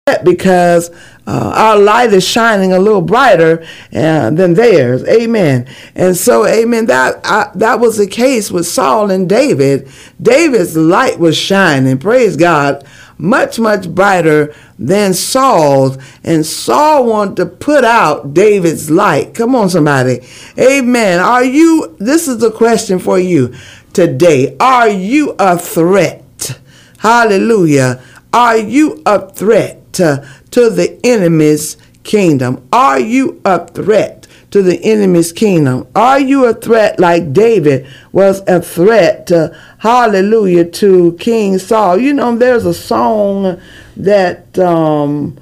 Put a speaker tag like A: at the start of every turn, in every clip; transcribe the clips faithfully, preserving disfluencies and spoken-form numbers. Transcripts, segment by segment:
A: because uh, our light is shining a little brighter uh, than theirs. Amen. And so, amen, that I, that was the case with Saul and David. David's light was shining, praise God, much, much brighter than Saul's. And Saul wanted to put out David's light. Come on, somebody. Amen. Are you, this is the question for you today. Are you a threat? Hallelujah. Are you a threat to, to the enemy's kingdom? Are you a threat to the enemy's kingdom? Are you a threat like David was a threat to, hallelujah, to King Saul? You know, there's a song that um,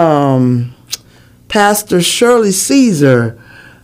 A: um, Pastor Shirley Caesar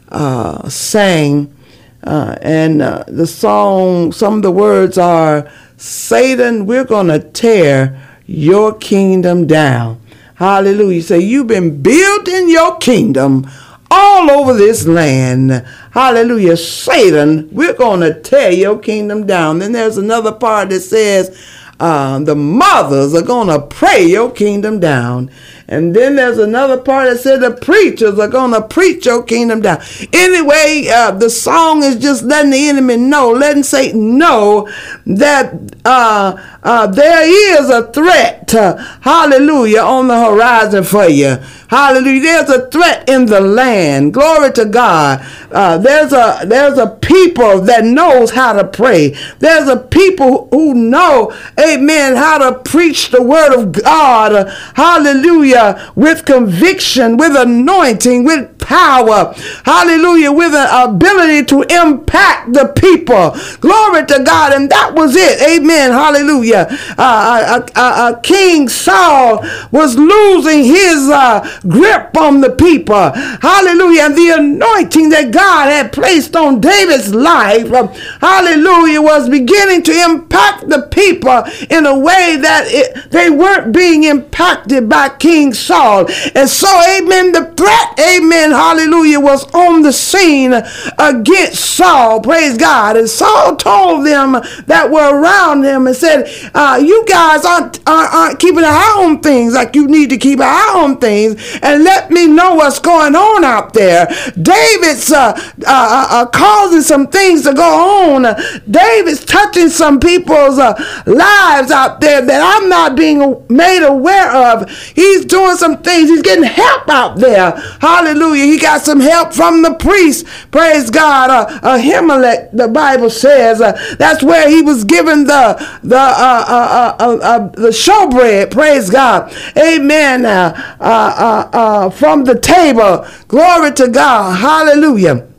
A: uh, sang, uh, and uh, the song, some of the words are, Satan, we're going to tear your kingdom down. Hallelujah. Say, you've been building your kingdom all over this land. Hallelujah. Satan, we're going to tear your kingdom down. Then there's another part that says, uh, the mothers are going to pray your kingdom down. And then there's another part that said the preachers are going to preach your kingdom down. Anyway, uh, the song is just letting the enemy know, letting Satan know that uh, uh, there is a threat, uh, hallelujah, on the horizon for you. Hallelujah. There's a threat in the land. Glory to God. Uh, there's a there's a people that knows how to pray. There's a people who know, amen, how to preach the word of God. Hallelujah. With conviction, with anointing, with power. Hallelujah. With an ability to impact the people. Glory to God. And that was it. Amen. Hallelujah. Uh, uh, uh, uh, King Saul was losing his uh, grip on the people. Hallelujah. And the anointing that God had placed on David's life, uh, hallelujah, was beginning to impact the people in a way that it, they weren't being impacted by King Saul. And so, amen, the threat, amen, hallelujah, was on the scene against Saul. Praise God. And Saul told them that were around him and said, uh, you guys aren't, aren't, aren't keeping an eye on things like you need to keep an eye on things, and let me know what's going on out there. David's uh, uh, uh, causing some things to go on. David's touching some people's uh, lives out there that I'm not being made aware of. He's doing some things. He's getting help out there. Hallelujah. He got some help from the priest. Praise God. Uh, Ahimelech, the Bible says, uh, that's where he was given the the uh, uh, uh, uh, uh, the showbread. Praise God. Amen. Uh, uh, uh, uh, from the table. Glory to God. Hallelujah.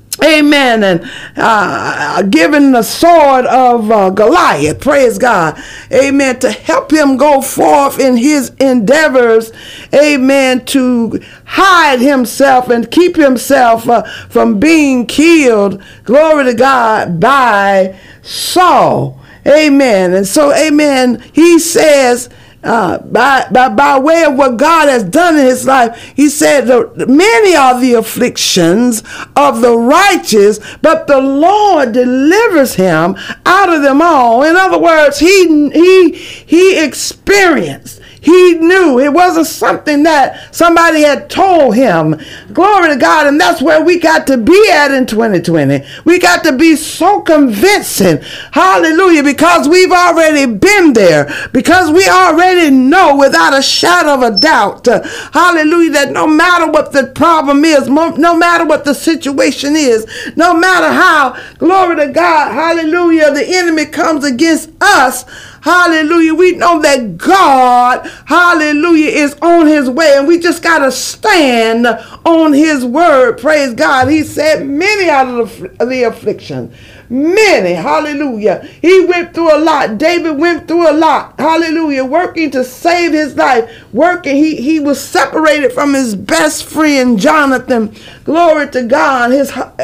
A: Amen. And uh, given the sword of uh, Goliath, praise God, amen, to help him go forth in his endeavors, amen, to hide himself and keep himself uh, from being killed, glory to God, by Saul. Amen. And so, amen, he says, Uh, by, by by way of what God has done in his life, he said, many are the afflictions of the righteous, but the Lord delivers him out of them all. In other words, he he he experienced, he knew. It wasn't something that somebody had told him. Glory to God. And that's where we got to be at in twenty twenty. We got to be so convincing. Hallelujah. Because we've already been there. Because we already know without a shadow of a doubt, uh, hallelujah, that no matter what the problem is, mo- no matter what the situation is, no matter how, glory to God, hallelujah, the enemy comes against us, hallelujah, we know that God, hallelujah, is on his way, and we just got to stand on his word. Praise God. He said many out of the, the affliction. Many, hallelujah. He went through a lot. David went through a lot, hallelujah, working to save his life, working. He, he was separated from his best friend, Jonathan. Glory to God. His uh,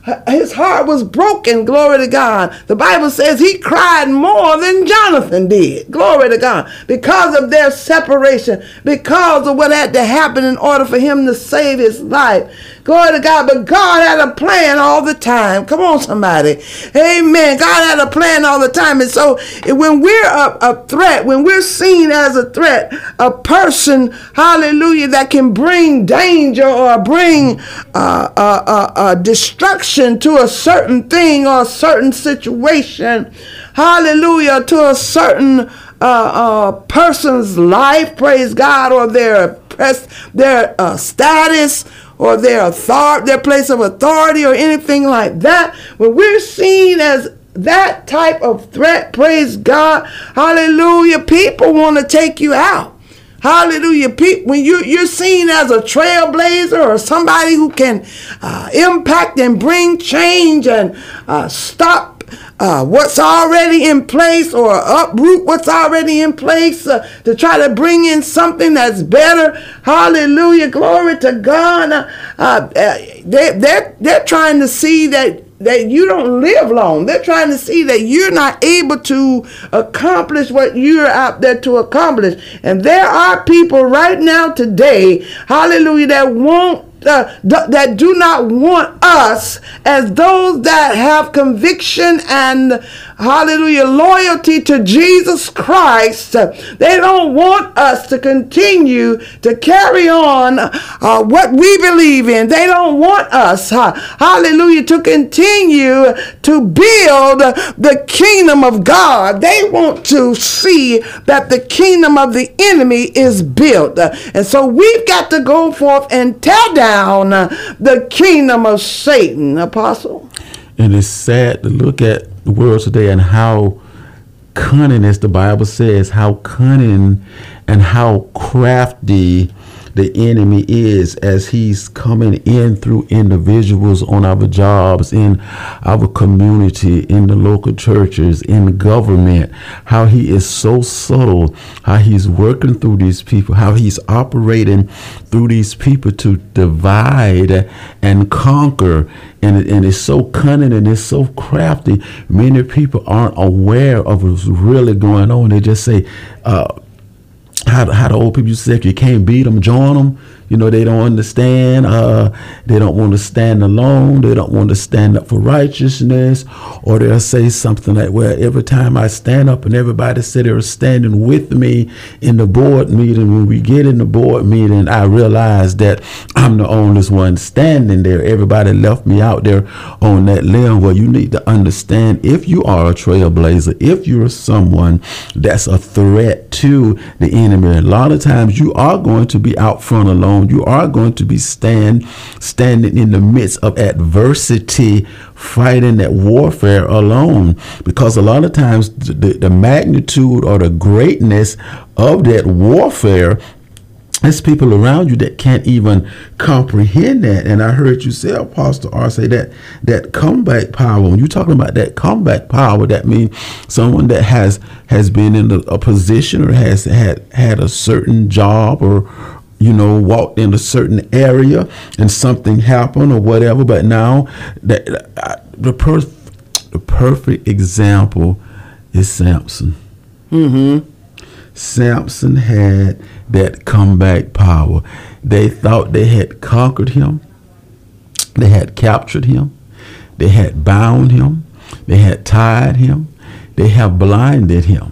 A: his heart was broken. Glory to God. The Bible says he cried more than Jonathan did. Glory to God. Because of their separation, because of what had to happen in order for him to save his life. Glory to God. But God had a plan all the time. Come on, somebody. Amen. God had a plan all the time. And so when we're a, a threat, when we're seen as a threat, a person, hallelujah, that can bring danger or bring uh, uh, uh, uh, destruction to a certain thing or a certain situation, hallelujah, to a certain uh, uh, person's life, praise God, or their, press, their uh, status, or their authority, their place of authority, or anything like that. When we're seen as that type of threat, praise God, hallelujah, people want to take you out. Hallelujah. People, when you, you're seen as a trailblazer or somebody who can uh, impact and bring change and uh, stop Uh, what's already in place, or uproot what's already in place uh, to try to bring in something that's better. Hallelujah. Glory to God. Uh, uh, they, they're, they're trying to see that that you don't live long. They're trying to see that you're not able to accomplish what you're out there to accomplish. And there are people right now today, hallelujah, that won't Uh, th- that do not want us as those that have conviction and hallelujah loyalty to Jesus Christ. They don't want us to continue to carry on uh, what we believe in. They don't want us uh, hallelujah to continue to build the kingdom of God. They want to see that the kingdom of the enemy is built. And so we've got to go forth and tear down the kingdom of Satan, Apostle.
B: And it's sad to look at the world today and how cunning, as the Bible says, how cunning and how crafty the enemy is as he's coming in through individuals on our jobs, in our community, in the local churches, in government, how he is so subtle, how he's working through these people, how he's operating through these people to divide and conquer. And, it, and it's so cunning and it's so crafty. Many people aren't aware of what's really going on. They just say, uh, How, how the old people used to say, if you can't beat them, join them. You know, they don't understand. Uh, they don't want to stand alone. They don't want to stand up for righteousness. Or they'll say something like, well, every time I stand up and everybody said they were standing with me in the board meeting, when we get in the board meeting, I realize that I'm the only one standing there. Everybody left me out there on that limb. Well, you need to understand, if you are a trailblazer, if you're someone that's a threat to the enemy, a lot of times you are going to be out front alone. You are going to be stand, standing in the midst of adversity, fighting that warfare alone. Because a lot of times the, the magnitude or the greatness of that warfare, there's people around you that can't even comprehend that. And I heard you say, Apostle R, say that that comeback power. When you're talking about that comeback power, that means someone that has has been in a, a position or has had had a certain job, or you know, walked in a certain area and something happened or whatever. But now that uh, the per- the perfect example is Samson.
A: Mm-hmm.
B: Samson had that comeback power. They thought they had conquered him. They had captured him. They had bound him. They had tied him. They have blinded him.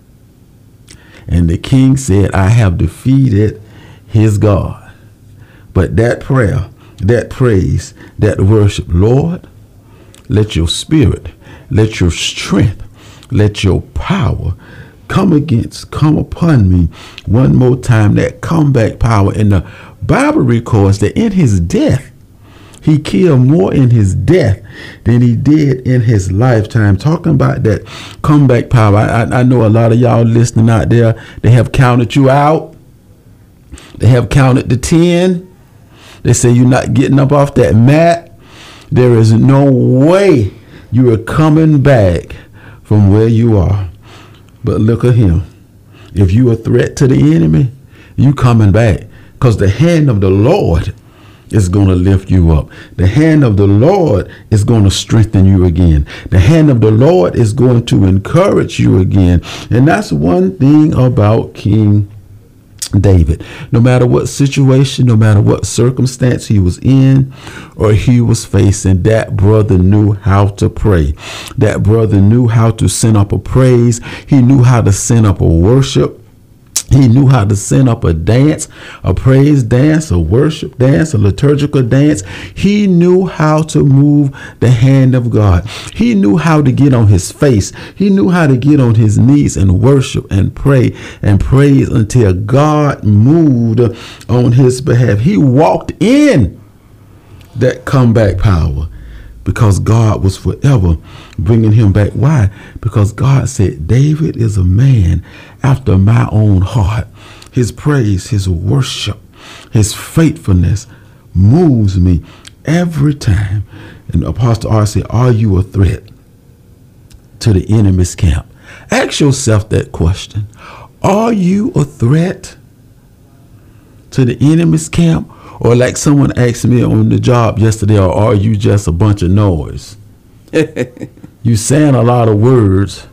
B: And the king said, I have defeated his God. But that prayer, that praise, that worship, Lord, let your spirit, let your strength, let your power come against, come upon me one more time, that comeback power. And the Bible records that in his death, he killed more in his death than he did in his lifetime. Talking about that comeback power, I, I, I know a lot of y'all listening out there, they have counted you out. They have counted to ten. They say you're not getting up off that mat. There is no way you are coming back from where you are. But look at him. If you are a threat to the enemy, you coming back. Because the hand of the Lord is going to lift you up. The hand of the Lord is going to strengthen you again. The hand of the Lord is going to encourage you again. And that's one thing about King David. No matter what situation, no matter what circumstance he was in or he was facing, that brother knew how to pray. That brother knew how to send up a praise. He knew how to send up a worship. He knew how to send up a dance, a praise dance, a worship dance, a liturgical dance. He knew how to move the hand of God. He knew how to get on his face. He knew how to get on his knees and worship and pray and praise until God moved on his behalf. He walked in that comeback power because God was forever bringing him back. Why? Because God said, David is a man after my own heart. His praise, his worship, his faithfulness moves me every time. And Apostle R said, are you a threat to the enemy's camp? Ask yourself that question. Are you a threat to the enemy's camp? Or like someone asked me on the job yesterday, or are you just a bunch of noise? You saying a lot of words,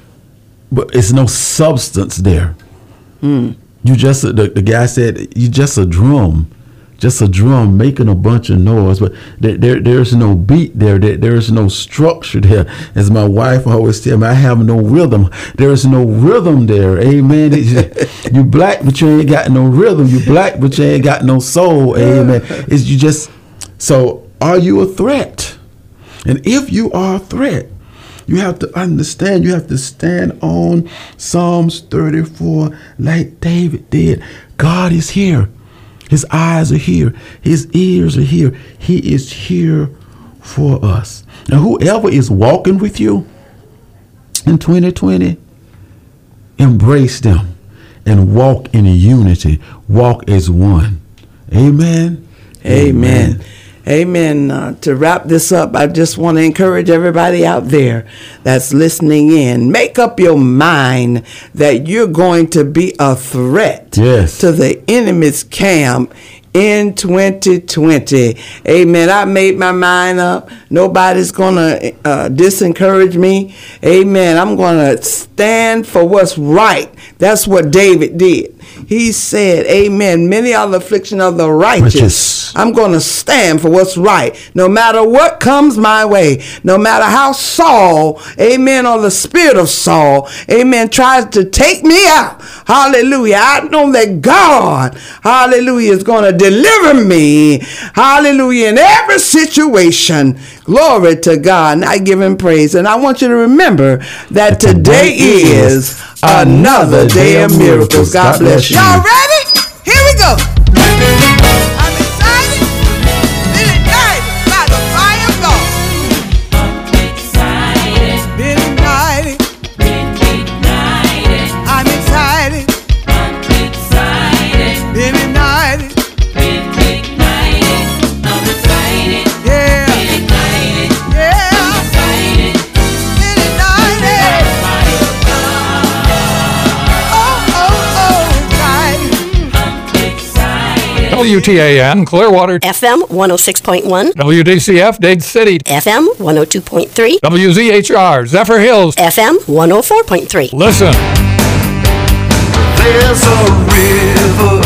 B: but it's no substance there. Mm. You just, the, the guy said, you just a drum, just a drum making a bunch of noise, but there, there there's no beat there. There there's no structure there. As my wife always tells me, I have no rhythm. There's no rhythm there. Amen. You black, but you ain't got no rhythm. You black, but you ain't got no soul. Amen. It's you just. So, are you a threat? And if you are a threat, you have to understand, you have to stand on Psalms thirty-four like David did. God is here. His eyes are here. His ears are here. He is here for us. And whoever is walking with you in twenty twenty, embrace them and walk in unity. Walk as one. Amen.
A: Amen. Amen. Amen. Uh, to wrap this up, I just want to encourage everybody out there that's listening in. Make up your mind that you're going to be a threat
B: yes.
A: to the enemy's camp in twenty twenty. Amen. I made my mind up. Nobody's going to uh, disencourage me. Amen. I'm going to stand for what's right. That's what David did. He said, amen, many are the affliction of the righteous. righteous. I'm going to stand for what's right. No matter what comes my way, no matter how Saul, amen, or the spirit of Saul, amen, tries to take me out. Hallelujah. I know that God, hallelujah, is going to deliver me. Hallelujah. In every situation. Glory to God. And I give him praise. And I want you to remember that today is another day of miracles. God bless you. Y'all ready? Here we go. I'm excited. Been ignited by the fire of God. I'm excited. Been ignited. Been ignited. I'm excited. I'm excited. Been ignited. Been ignited. I'm excited. Yeah. Been ignited. Yeah. I'm excited. Been ignited. Fire of God. Oh, oh, oh, excited. I'm excited.
C: W T A N Clearwater,
D: F M one oh six point one,
C: W D C F Dade City,
D: F M one oh two point three,
C: W Z H R Zephyr Hills,
D: F M one oh four point three.
C: Listen.
E: There's a river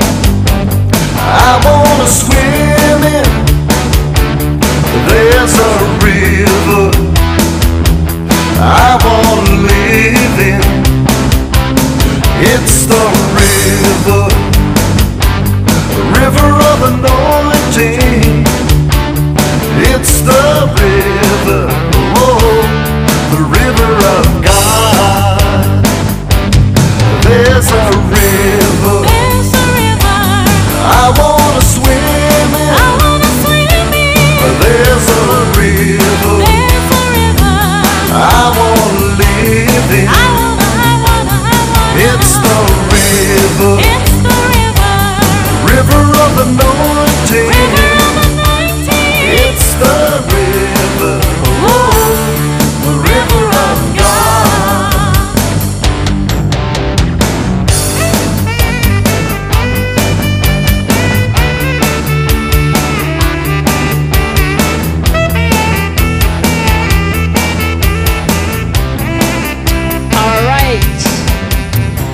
E: I wanna swim in. There's a river I wanna live in. It's the river, river of anointing. It's the river, oh, the river of God. There's a river, there's a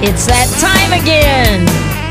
F: It's that time again.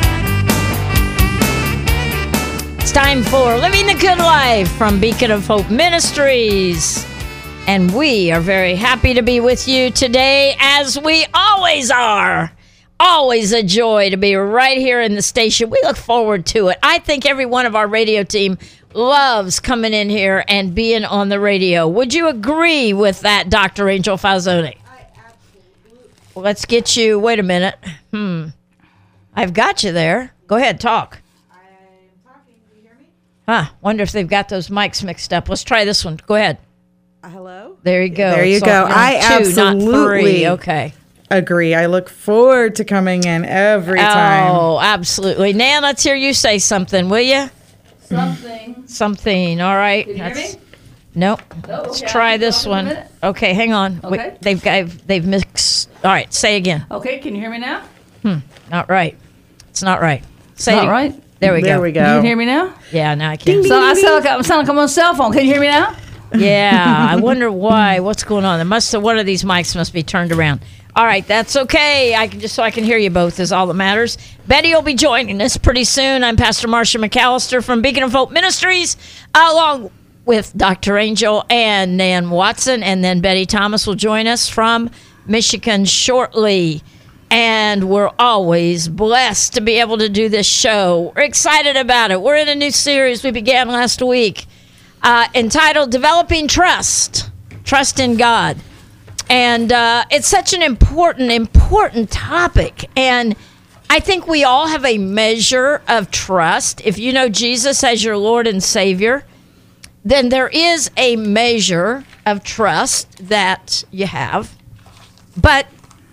F: It's time for Living the Good Life from Beacon of Hope Ministries. And we are very happy to be with you today, as we always are. Always a joy to be right here in the station. We look forward to it. I think every one of our radio team loves coming in here and being on the radio. Would you agree with that, Doctor Angel Falzoni? I absolutely. Let's get you. Wait a minute. Hmm. I've got you there. Go ahead, talk.
A: I'm talking. Can you hear me?
F: Huh. Wonder if they've got those mics mixed up. Let's try this one. Go ahead.
A: Uh, hello?
F: There you go.
G: There you
F: So
G: go.
F: you're on
G: I
F: two, not
G: absolutely
F: three. Okay.
G: agree. I look forward to coming in every time.
F: Oh, absolutely. Nan, let's hear you say something, will you?
H: Something.
F: Something. All right.
H: Can you hear
F: That's-
H: me?
F: Nope.
H: Oh,
F: Let's
H: okay,
F: try
H: I'll
F: this
H: talk in a
F: one.
H: minute.
F: Okay, hang on. Wait,
H: Okay.
F: they've got they've mixed. All right, say again.
H: Okay, can you hear me now?
F: Not right. It's not right. Say
H: Not
F: it.
H: right?
F: There we
G: There
F: go.
G: we
H: You
G: go.
H: can hear me now?
F: Yeah, now I can.
H: So I sound like I sound like I'm on a cell phone. Can you hear me now?
F: Yeah, I wonder why. What's going on? There must have one of these mics must be turned around. All right, that's okay. I can just so I can hear you both is all that matters. Betty will be joining us pretty soon. I'm Pastor Marcia McAllister from Beacon of Hope Ministries, along with Doctor Angel and Nan Watson, and then Betty Thomas will join us from Michigan shortly. And we're always blessed to be able to do this show. We're excited about it. We're in a new series we began last week uh, entitled Developing Trust, Trust in God. And uh, it's such an important, important topic. And I think we all have a measure of trust. If you know Jesus as your Lord and Savior, then there is a measure of trust that you have. But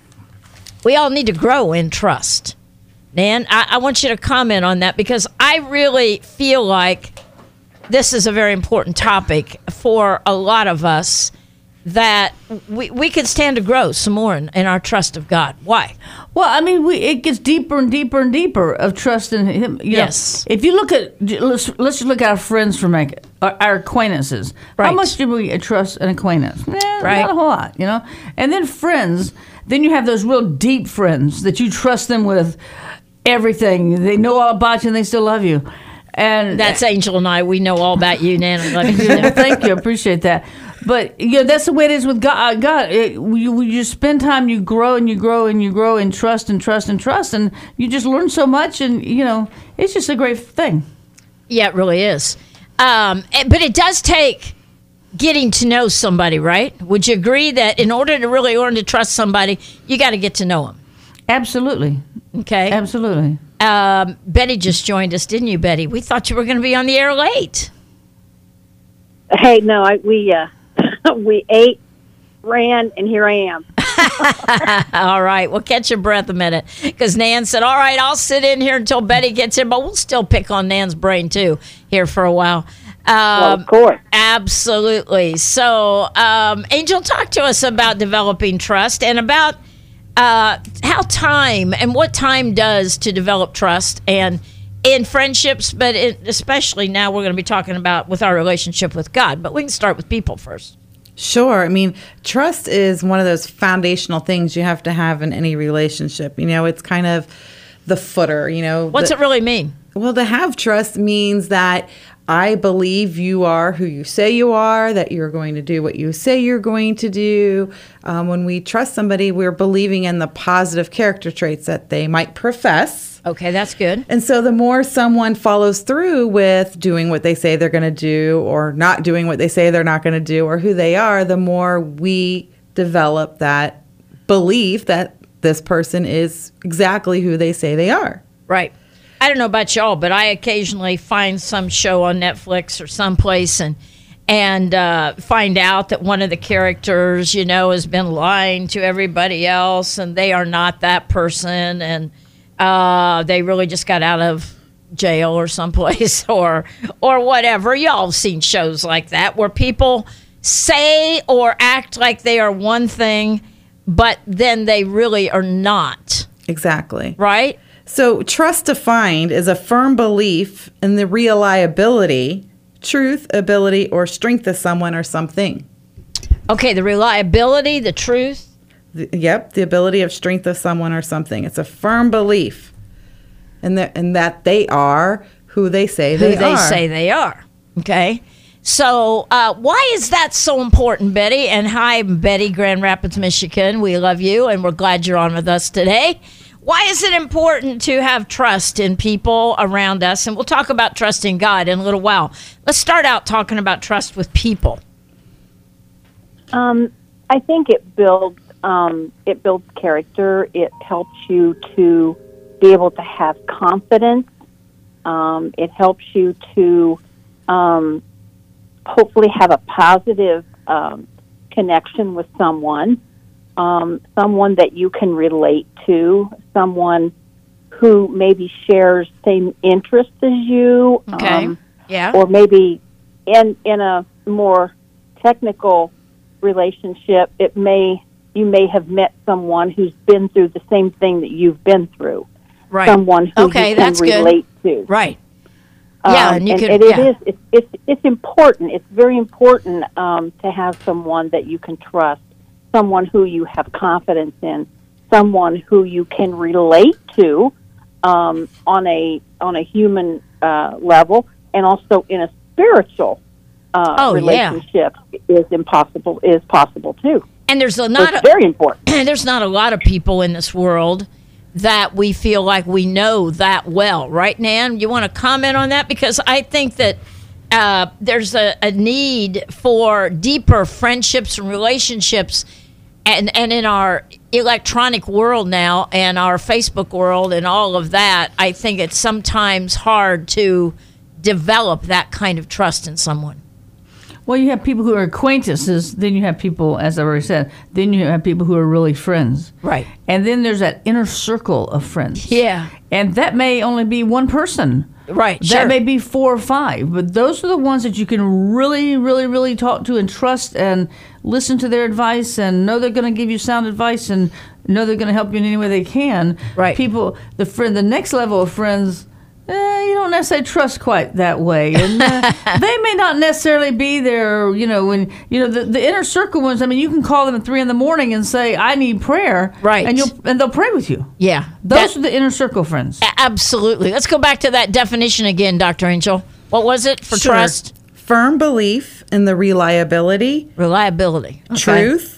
F: we all need to grow in trust. Nan, I, I want you to comment on that because I really feel like this is a very important topic for a lot of us, that we, we could stand to grow some more in, in our trust of God. Why?
H: Well, I mean, we it gets deeper and deeper and deeper of trust in Him. You
F: Yes.
H: know, if you look at let's let's just look at our friends for make our, our acquaintances.
F: Right.
H: How much do we trust an acquaintance? Eh,
F: Right.
H: Not a whole lot, you know. And then friends. Then you have those real deep friends that you trust them with everything. They know all about you and they still love you. And
F: That's Angel and I. We know all about you, Nan. and let you know.
H: Thank you. I appreciate that. But you know, that's the way it is with God. God, it, you, you spend time, you grow and you grow and you grow in trust and trust and trust, and you just learn so much. And you know, it's just a great thing.
F: Yeah, it really is. Um, eh, but it does take getting to know somebody, right? Would you agree that in order to really learn to trust somebody, you got to get to know them?
H: Absolutely,
F: Okay.
H: absolutely.
F: Um, Betty just joined us, didn't you, Betty? We thought you were going to be on the air late.
I: Hey, no, I, we uh, we ate, ran, and here I am.
F: All right. Well, catch your breath a minute. Because Nan said, all right, I'll sit in here until Betty gets in. But we'll still pick on Nan's brain, too, here for a while. Um,
I: Well, of course.
F: Absolutely. So, um, Angel, talk to us about developing trust and about uh, how time and what time does to develop trust and in friendships, but in, especially now we're going to be talking about with our relationship with God. But we can start with people first.
G: Sure. I mean, trust is one of those foundational things you have to have in any relationship. You know, it's kind of the footer, you know.
F: What's
G: the,
F: it really mean?
G: Well, to have trust means that I believe you are who you say you are, that you're going to do what you say you're going to do. Um, when we trust somebody, we're believing in the positive character traits that they might profess.
F: Okay, that's good.
G: And so the more someone follows through with doing what they say they're going to do or not doing what they say they're not going to do or who they are, the more we develop that belief that this person is exactly who they say they are.
F: Right. I don't know about y'all, but I occasionally find some show on Netflix or someplace and and uh, find out that one of the characters, you know, has been lying to everybody else and they are not that person and uh, they really just got out of jail or someplace or or whatever. Y'all have seen shows like that where people say or act like they are one thing, but then they really are not.
G: Exactly.
F: Right?
G: So trust defined is a firm belief in the reliability, truth, ability, or strength of someone or something.
F: Okay, the reliability, the truth.
G: The, yep, the ability of strength of someone or something. It's a firm belief in that, in that they are who they say
F: Who
G: they,
F: they
G: are.
F: say they are. Okay. So, uh, why is that so important, Betty? And hi, Betty, Grand Rapids, Michigan. We love you, and we're glad you're on with us today. Why is it important to have trust in people around us? And we'll talk about trust in God in a little while. Let's start out talking about trust with people.
I: Um, I think it builds um, it builds character. It helps you to be able to have confidence. Um, it helps you to um, hopefully have a positive um, connection with someone, um, someone that you can relate to, someone who maybe shares same interests as you.
F: Okay.
I: Um,
F: Yeah.
I: or maybe in in a more technical relationship, it may you may have met someone who's been through the same thing that you've been through.
F: Right.
I: Someone who
F: Okay,
I: you can
F: that's good.
I: relate to.
F: Right.
I: Um,
F: Yeah, and you could-
I: it
F: yeah.
I: is it's, it's it's important. It's very important um, to have someone that you can trust, someone who you have confidence in, someone who you can relate to um, on a on a human uh, level, and also in a spiritual uh,
F: Oh, yeah.
I: relationship is impossible is possible too.
F: And there's a,
I: So
F: not
I: it's
F: a,
I: very important.
F: there's not a lot of people in this world that we feel like we know that well, right, Nan? You want to comment on that? Because I think that uh, there's a, a need for deeper friendships and relationships, and, and in our electronic world now and our Facebook world and all of that, I think it's sometimes hard to develop that kind of trust in someone.
H: Well, you have people who are acquaintances, then you have people, as I already said, then you have people who are really friends.
F: Right.
H: And then there's that inner circle of friends.
F: Yeah.
H: And that may only be one person.
F: Right,
H: That
F: sure.
H: may be four or five. But those are the ones that you can really, really, really talk to and trust and listen to their advice and know they're going to give you sound advice and know they're going to help you in any way they can.
F: Right.
H: People, the friend, the next level of friends, Eh, you don't necessarily trust quite that way, and uh, they may not necessarily be there. You know, when you know the, the inner circle ones. I mean, you can call them at three in the morning and say, "I need prayer,"
F: Right.
H: And you'll and they'll pray with you.
F: Yeah.
H: Those
F: That-
H: are the inner circle friends.
F: A- Absolutely. Let's go back to that definition again, Doctor Angel. What was it for
G: Sure.
F: trust?
G: Firm belief in the reliability,
F: Reliability. Okay.
G: truth,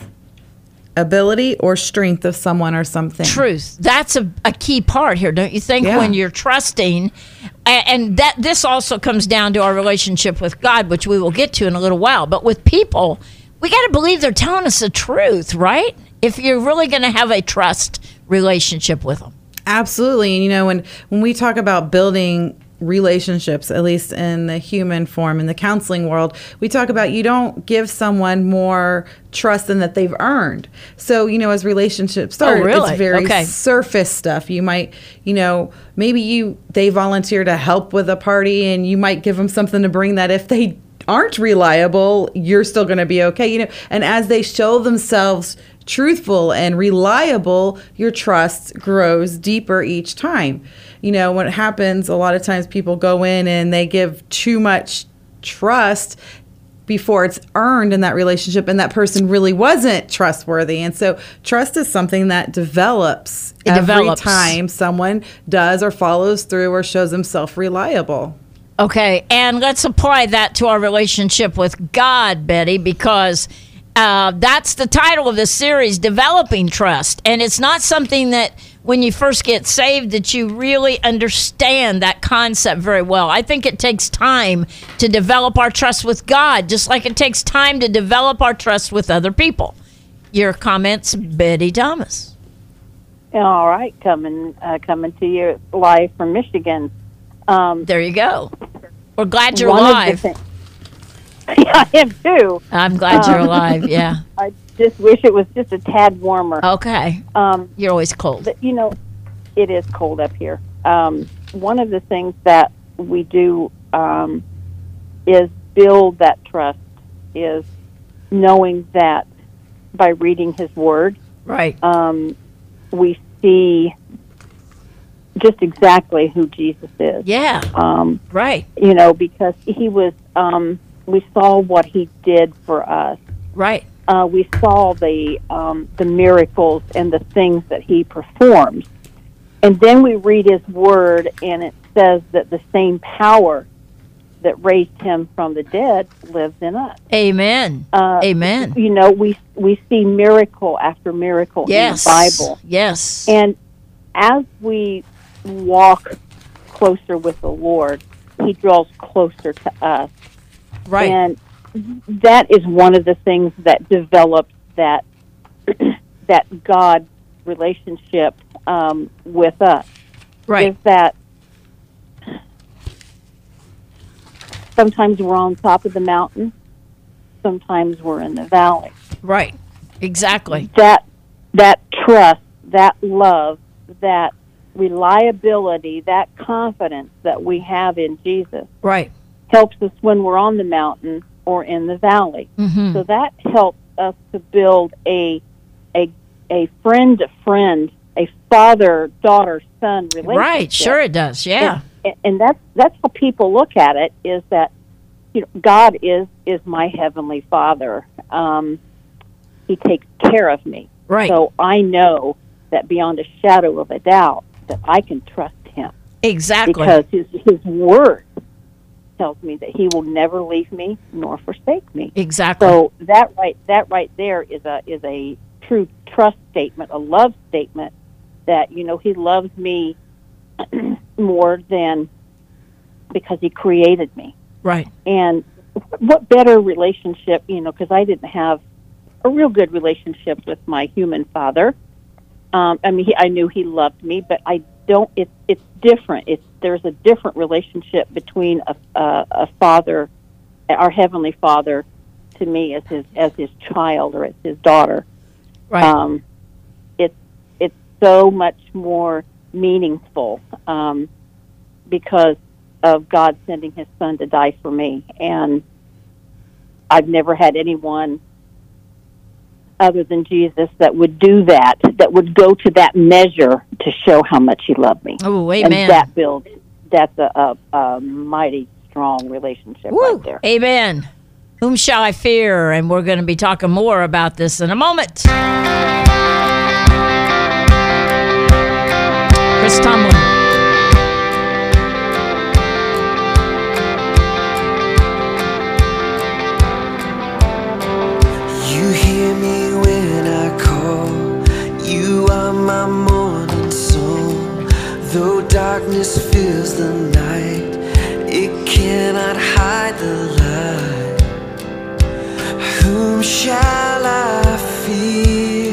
G: ability, or strength of someone or something.
F: Truth. That's a, a key part here, don't you think?
G: Yeah.
F: When you're trusting, a- and that this also comes down to our relationship with God, which we will get to in a little while. But with people, we got to believe they're telling us the truth, right? If you're really going to have a trust relationship with them.
G: Absolutely. And you know, when when we talk about building relationships, at least in the human form, in the counseling world, we talk about you don't give someone more trust than that they've earned. So, you know, as relationships start,
F: Oh, really?
G: it's very
F: Okay.
G: surface stuff. You might, you know, maybe you they volunteer to help with a party and you might give them something to bring that if they aren't reliable, you're still going to be okay, you know. And as they show themselves truthful and reliable, your trust grows deeper each time. You know, what happens a lot of times, people go in and they give too much trust before it's earned in that relationship, and that person really wasn't trustworthy. And so trust is something that develops
F: It
G: every
F: develops.
G: time someone does or follows through or shows himself reliable.
F: Okay, and let's apply that to our relationship with God, Betty, because uh, that's the title of this series, Developing Trust. And it's not something that when you first get saved that you really understand that concept very well. I think it takes time to develop our trust with God, just like it takes time to develop our trust with other people. Your comments, Betty Thomas.
I: All right, coming uh, coming to you live from Michigan. Um,
F: There you go. We're glad you're
I: one of the
F: alive.
I: thi- I am too.
F: I'm glad you're
I: Um,
F: alive, yeah.
I: I just wish it was just a tad warmer.
F: Okay.
I: Um,
F: You're always cold.
I: but, you know, it is cold up here. Um, one of the things that we do um, is build that trust, is knowing that by reading His Word,
F: Right.
I: um, we see just exactly who Jesus is.
F: Yeah.
I: Um,
F: Right.
I: you know, because He was, um, we saw what He did for us.
F: Right.
I: uh, we saw the um, the miracles and the things that he performs. And then we read his word, and it says that the same power that raised him from the dead lives in us.
F: Amen.
I: Uh,
F: Amen.
I: You know, we we see miracle after miracle
F: Yes.
I: in the Bible.
F: Yes.
I: And as we walk closer with the Lord, he draws closer to us.
F: Right.
I: And that is one of the things that develops that that God relationship um, with us.
F: Right.
I: Is that sometimes we're on top of the mountain, sometimes we're in the valley.
F: Right. Exactly.
I: That that trust, that love, that reliability, that confidence that we have in Jesus
F: Right.
I: helps us when we're on the mountain or in the valley.
F: Mm-hmm.
I: So that helps us to build a a a friend to friend, a father daughter son relationship.
F: Right. Sure it does. Yeah.
I: And, and that's that's how people look at it. Is that you know God is is my heavenly Father. Um, he takes care of me.
F: Right.
I: So I know that beyond a shadow of a doubt that I can trust Him.
F: Exactly.
I: Because His His word tells me that He will never leave me nor forsake me.
F: Exactly.
I: So that right that right there is a is a true trust statement, a love statement that you know He loves me more than because He created me.
F: Right.
I: And what better relationship, you know, because I didn't have a real good relationship with my human father. Um, I mean, he, I knew he loved me, but I don't. It's it's different. It's there's a different relationship between a, a a father, our heavenly Father, to me as his as his child or as his daughter.
F: Right.
I: Um, it's it's so much more meaningful um, because of God sending His Son to die for me, and I've never had anyone other than Jesus that would do that, that would go to that measure to show how much He loved me.
F: Oh, amen.
I: And that builds, that's a, a, a mighty strong relationship
F: Woo.
I: right there.
F: Amen. Whom shall I fear? And we're going to be talking more about this in a moment. Chris Tomlin.
J: You hear me when I call. You are my morning song. Though darkness fills the night, it cannot hide the light. Whom shall I fear?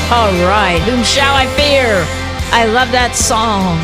F: All right. Whom shall I fear? I love that song.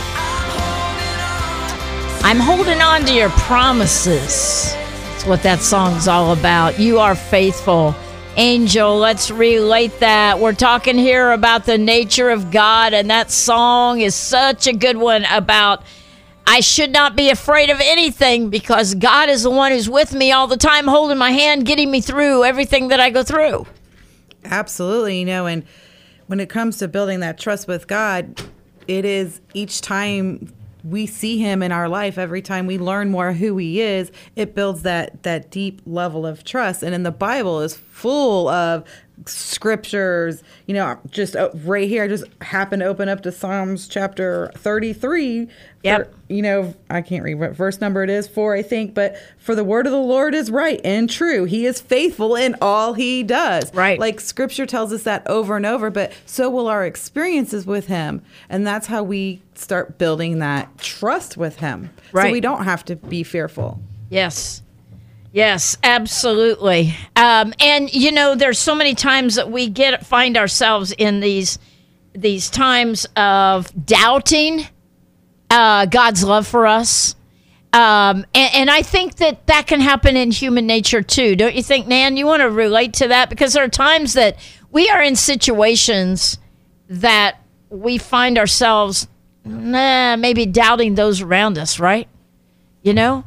F: I'm holding on to your promises. That's what that song's all about. You are faithful. Angel, let's relate that. We're talking here about the nature of God, and that song is such a good one about I should not be afraid of anything because God is the one who's with me all the time, holding my hand, getting me through everything that I go through.
G: Absolutely. You know, and when it comes to building that trust with God, it is each time we see him in our life, every time we learn more who he is, it builds that that deep level of trust. And in the Bible is full of scriptures, you know, just uh, right here, I just happened to open up to Psalms chapter thirty-three.
F: Yep.
G: For, you know, I can't read what verse number it is for, I think, but for the word of the Lord is right and true. He is faithful in all he does.
F: Right.
G: Like scripture tells us that over and over, but so will our experiences with him. And that's how we start building that trust with him.
F: Right.
G: So we don't have to be fearful.
F: Yes. Yes, absolutely. Um, and you know, there's so many times that we get find ourselves in these these times of doubting uh, God's love for us, um, and, and I think that that can happen in human nature too. Don't you think, Nan? You want to relate to that because there are times that we are in situations that we find ourselves, nah, maybe doubting those around us, right? You know.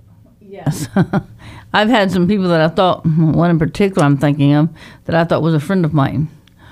H: Yes. I've had some people that I thought, one in particular I'm thinking of, that I thought was a friend of mine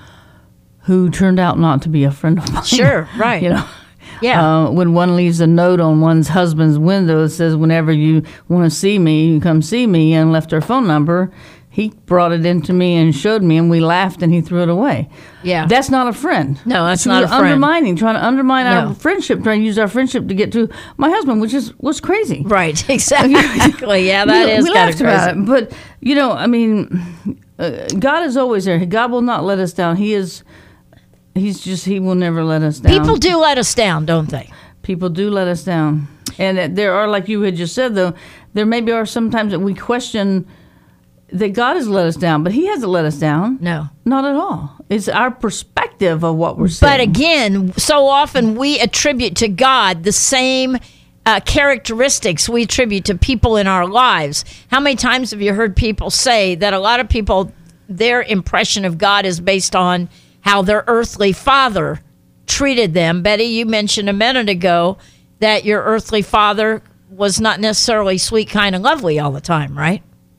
H: who turned out not to be a friend of mine.
F: Sure, right.
H: You know,
F: Yeah.
H: uh, when one leaves a note on one's husband's window that says, whenever you want to see me, you come see me, and left her phone number, he brought it into me and showed me, and we laughed, and he threw it away.
F: Yeah.
H: That's not a friend.
F: No, that's
H: He
F: not
H: was
F: a friend.
H: Undermining, trying to undermine
F: No.
H: our friendship, trying to use our friendship to get to my husband, which is was crazy.
F: Right, exactly. Yeah, that
H: we,
F: is
H: we
F: kind of
H: laughed about
F: crazy.
H: it, but you know, I mean, uh, God is always there. God will not let us down. He is. He's just. He will never let us down.
F: People do let us down, don't they?
H: People do let us down, and uh, there are, like you had just said, though, there maybe are sometimes that we question that God has let us down, but He hasn't let us down.
F: No,
H: not at all. It's our perspective of what we're seeing.
F: But again, so often we attribute to God the same uh, characteristics we attribute to people in our lives. How many times have you heard people say that a lot of people, their impression of God is based on how their earthly father treated them? Betty, you mentioned a minute ago that your earthly father was not necessarily sweet, kind, and lovely all the time, right?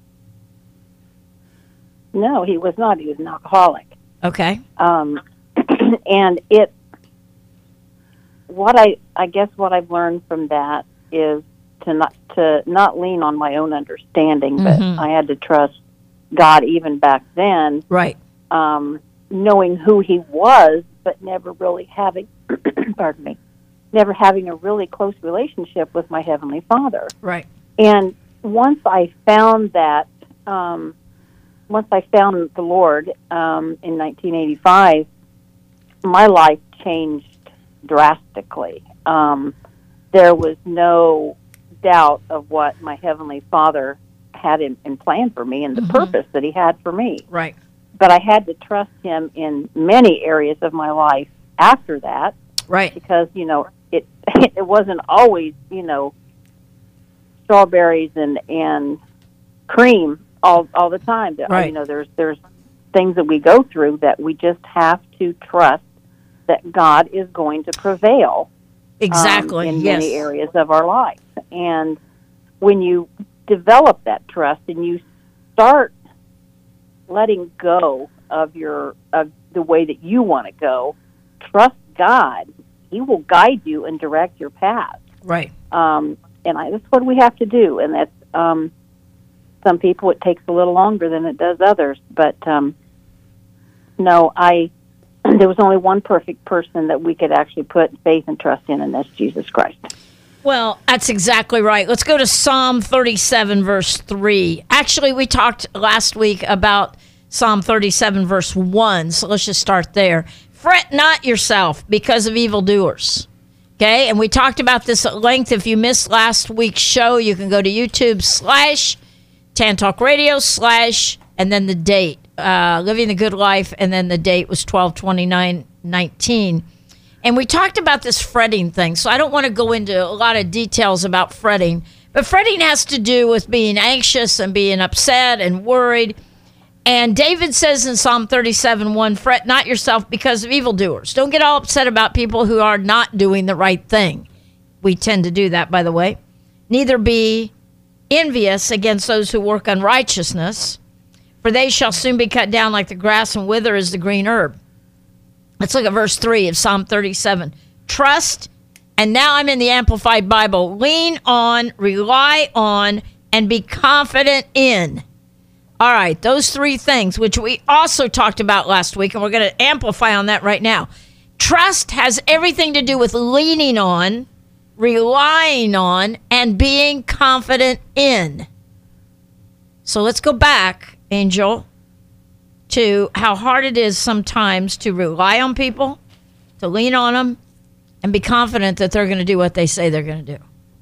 I: No, he was not. He was an alcoholic.
F: Okay.
I: Um, and it, what I, I guess what I've learned from that is to not, to not lean on my own understanding, but
F: Mhm.
I: I had to trust God even back then.
F: Right.
I: Um, knowing who he was, but never really having, pardon me, never having a really close relationship with my Heavenly Father.
F: Right.
I: And once I found that, um, once I found the Lord um, in nineteen eighty-five, my life changed drastically. Um, there was no doubt of what my Heavenly Father had in, in plan for me and the
F: Mhm.
I: purpose that He had for me.
F: Right.
I: But I had to trust Him in many areas of my life after that.
F: Right.
I: Because, you know, it it wasn't always, you know, strawberries and, and cream all all the time.
F: Right.
I: You know, there's there's things that we go through that we just have to trust that God is going to prevail.
F: Exactly.
I: Um, in
F: yes.
I: many areas of our life. And when you develop that trust and you start letting go of your of the way that you want to go, trust God. He will guide you and direct your path.
F: Right.
I: Um, and I, that's what we have to do. And that's um, some people it takes a little longer than it does others. But um, no, I there was only one perfect person that we could actually put faith and trust in, and that's Jesus Christ.
F: Well, that's exactly right. Let's go to Psalm thirty-seven, verse three. Actually, we talked last week about Psalm thirty-seven, verse one, so let's just start there. Fret not yourself because of evildoers. Okay, and we talked about this at length. If you missed last week's show, you can go to YouTube slash Tan Talk Radio slash, and then the date, uh, Living the Good Life, and then the date was twelve twenty-nine nineteen. And we talked about this fretting thing, so I don't want to go into a lot of details about fretting. But fretting has to do with being anxious and being upset and worried. And David says in Psalm thirty-seven one, fret not yourself because of evildoers. Don't get all upset about people who are not doing the right thing. We tend to do that, by the way. Neither be envious against those who work unrighteousness, for they shall soon be cut down like the grass and wither as the green herb. Let's look at verse three of Psalm thirty-seven. Trust, and now I'm in the Amplified Bible, lean on, rely on, and be confident in. All right, those three things, which we also talked about last week, and we're going to amplify on that right now. Trust has everything to do with leaning on, relying on, and being confident in. So let's go back, Angel, to how hard it is sometimes to rely on people, to lean on them, and be confident that they're going to do what they say they're going to do.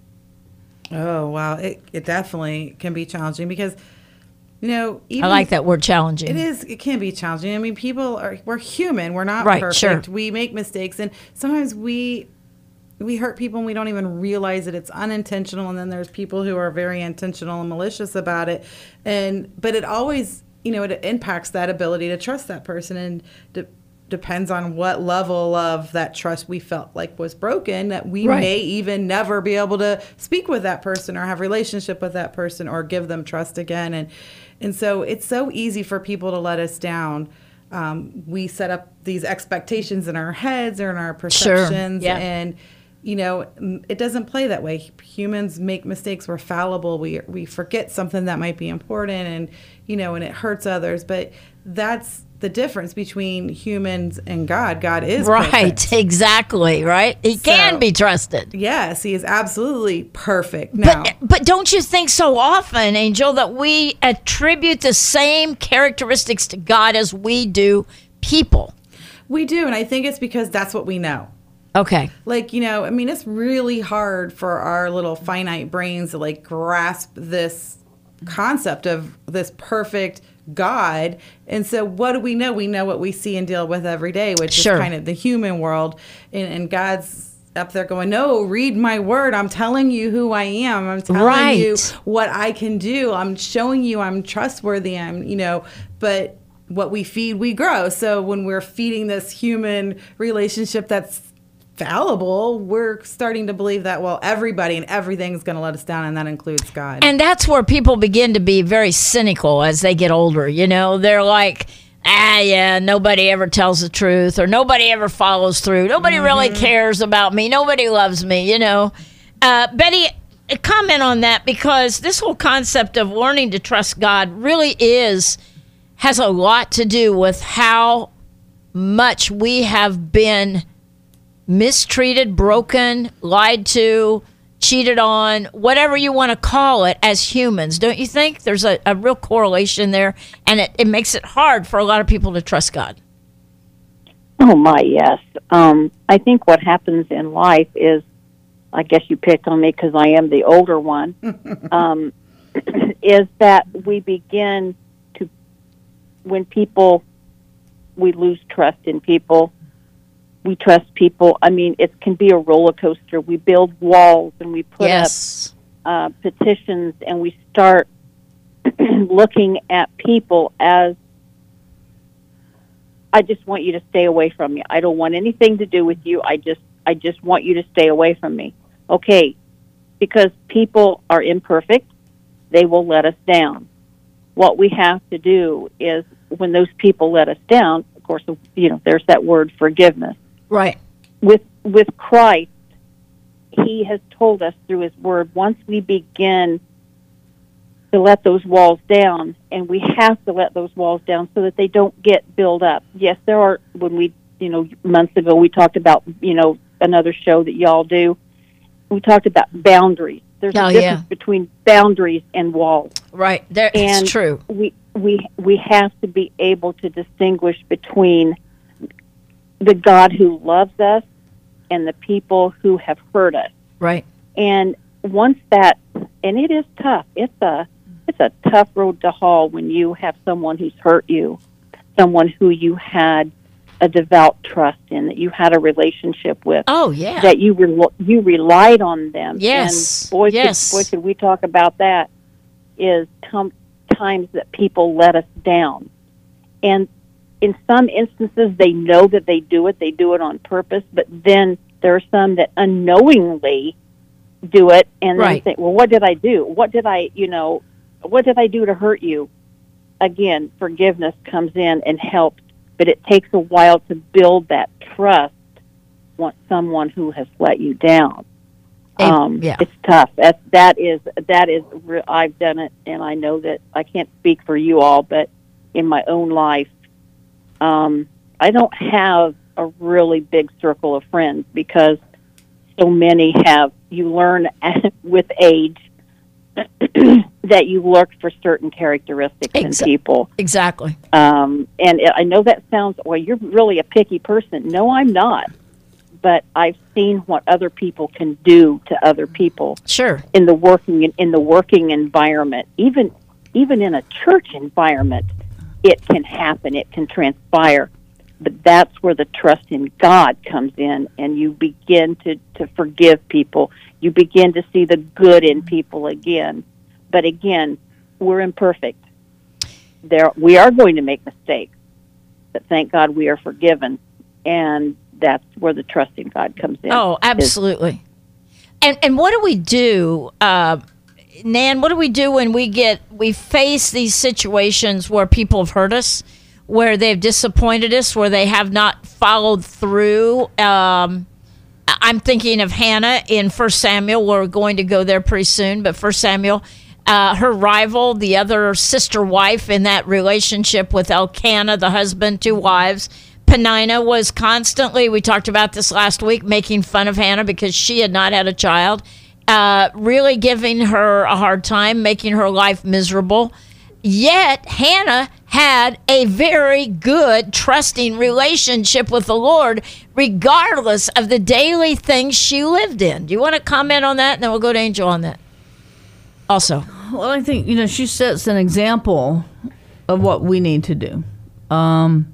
G: Oh, wow. It, it definitely can be challenging because, you know, even
F: I like that word, challenging.
G: It is. It can be challenging. I mean, people are, we're human. We're not
F: right,
G: perfect.
F: Sure.
G: We make mistakes. And sometimes we, we hurt people and we don't even realize that it's unintentional. And then there's people who are very intentional and malicious about it. And, but it always, you know, it impacts that ability to trust that person, and de- depends on what level of that trust we felt like was broken, that we
F: right.
G: may even never be able to speak with that person or have relationship with that person or give them trust again. And, and so it's so easy for people to let us down. Um, we set up these expectations in our heads or in our perceptions,
F: sure. yeah.
G: and you know, it doesn't play that way. Humans make mistakes. We're fallible. We we forget something that might be important, and you know, and it hurts others. But that's the difference between humans and God. God is
F: right,
G: perfect.
F: Exactly, right? He
G: So,
F: can be trusted.
G: Yes, he is absolutely perfect. Now,
F: but but don't you think so often, Angel, that we attribute the same characteristics to God as we do people?
G: We do, and I think it's because that's what we know.
F: Okay.
G: Like, you know, I mean, it's really hard for our little finite brains to like grasp this concept of this perfect God. And so what do we know? We know what we see and deal with every day, which
F: sure.
G: is kind of the human world. And, and God's up there going, no, read my word. I'm telling you who I am. I'm telling
F: right.
G: you what I can do. I'm showing you I'm trustworthy. I'm, you know, but what we feed, we grow. So when we're feeding this human relationship that's fallible, we're starting to believe that, well, everybody and everything's going to let us down, and that includes God.
F: And that's where people begin to be very cynical as they get older. You know, they're like, ah, yeah, nobody ever tells the truth, or nobody ever follows through. Nobody mm-hmm. really cares about me. Nobody loves me, you know. Uh, Betty, comment on that, because this whole concept of learning to trust God really is, has a lot to do with how much we have been mistreated, broken, lied to, cheated on, whatever you want to call it, as humans. Don't you think there's a, a real correlation there, and it, it makes it hard for a lot of people to trust God?
I: Oh, my, yes. Um, I think what happens in life is, I guess you picked on me because I am the older one, um, is that we begin to, when people, we lose trust in people, we trust people. I mean, it can be a roller coaster. We build walls and we put
F: yes.
I: up uh, petitions, and we start looking at people as, I just want you to stay away from me. I don't want anything to do with you. I just, I just want you to stay away from me. Okay, because people are imperfect, they will let us down. What we have to do is, when those people let us down, of course, you know, there's that word forgiveness.
F: Right.
I: With with Christ, he has told us through his word, once we begin to let those walls down, and we have to let those walls down so that they don't get built up. Yes, there are, when we, you know, months ago we talked about, you know, another show that y'all do, we talked about boundaries. There's
F: oh,
I: a difference
F: yeah.
I: between boundaries and walls.
F: Right. There,
I: and
F: it's true.
I: We, we, we have to be able to distinguish between the God who loves us and the people who have hurt us.
F: Right.
I: And once that, and it is tough. It's a, it's a tough road to haul when you have someone who's hurt you, someone who you had a devout trust in, that you had a relationship with.
F: Oh, yeah.
I: That you re- you relied on them.
F: Yes.
I: And boy,
F: yes.
I: Could, boy, could we talk about that, is com- times that people let us down. And in some instances, they know that they do it. They do it on purpose. But then there are some that unknowingly do it and then
F: Right.
I: think, well, what did I do? What did I, you know, what did I do to hurt you? Again, forgiveness comes in and helps, but it takes a while to build that trust once someone who has let you down.
F: Eh,
I: Um,
F: yeah.
I: It's tough. That that is that is. Re- I've done it, and I know that I can't speak for you all, but in my own life, um, I don't have a really big circle of friends because so many have. You learn with age that you look for certain characteristics
F: Exa-
I: in people.
F: Exactly.
I: Um, and I know that sounds, well, you're really a picky person. No, I'm not. But I've seen what other people can do to other people.
F: Sure.
I: In the working in the working environment, even even in a church environment, it can happen. It can transpire. But that's where the trust in God comes in, and you begin to, to forgive people. You begin to see the good in people again. But again, we're imperfect. There, we are going to make mistakes, but thank God we are forgiven, and that's where the trust in God comes in.
F: Oh, absolutely. And and what do we do, uh, Nan? What do we do when we get we face these situations where people have hurt us, where they've disappointed us, where they have not followed through? Um, I'm thinking of Hannah in First Samuel. We're going to go there pretty soon, but First Samuel, uh, her rival, the other sister wife in that relationship with Elkanah, the husband, two wives. Penina was constantly, we talked about this last week, making fun of Hannah because she had not had a child, uh, really giving her a hard time, making her life miserable. Yet Hannah had a very good, trusting relationship with the Lord, regardless of the daily things she lived in. Do you want to comment on that? And then we'll go to Angel on that. Also.
H: Well, I think, you know, she sets an example of what we need to do. Um,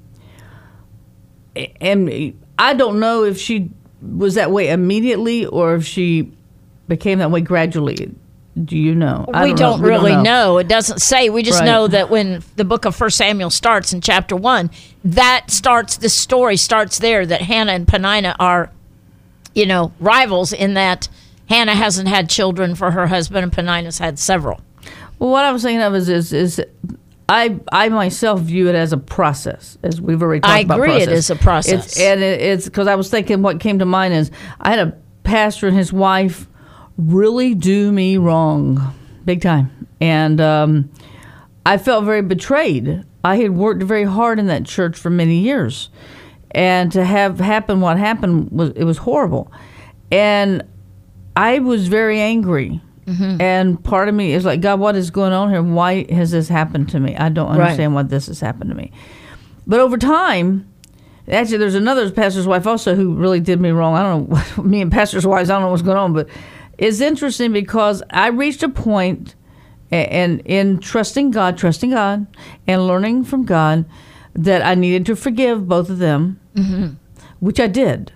H: and I don't know if she was that way immediately or if she became that way gradually. Do you know? I
F: We
H: don't,
F: don't
H: know. We
F: really
H: don't
F: know. It doesn't say. We just
H: Right.
F: know that when the book of First Samuel starts in chapter one, that starts, the story starts there, that Hannah and Penina are, you know, rivals in that Hannah hasn't had children for her husband and Penina's had several.
H: Well, what I was thinking of is, is, is I I myself view it as a process, as we've already talked
F: I
H: about.
F: agree it
H: process.
F: is a process.
H: It's, and it, it's because I was thinking what came to mind is I had a pastor and his wife really do me wrong, big time. And um, I felt very betrayed. I had worked very hard in that church for many years. And to have happened what happened, was it was horrible. And I was very angry. Mm-hmm. And part of me is like, God, what is going on here? Why has this happened to me? I don't understand
F: Right.
H: why this has happened to me. But over time, actually, there's another pastor's wife also who really did me wrong. I don't know, me and pastor's wives, I don't know what's going on, but it's interesting because I reached a point, and in trusting God, trusting God, and learning from God, that I needed to forgive both of them, mm-hmm. which I did.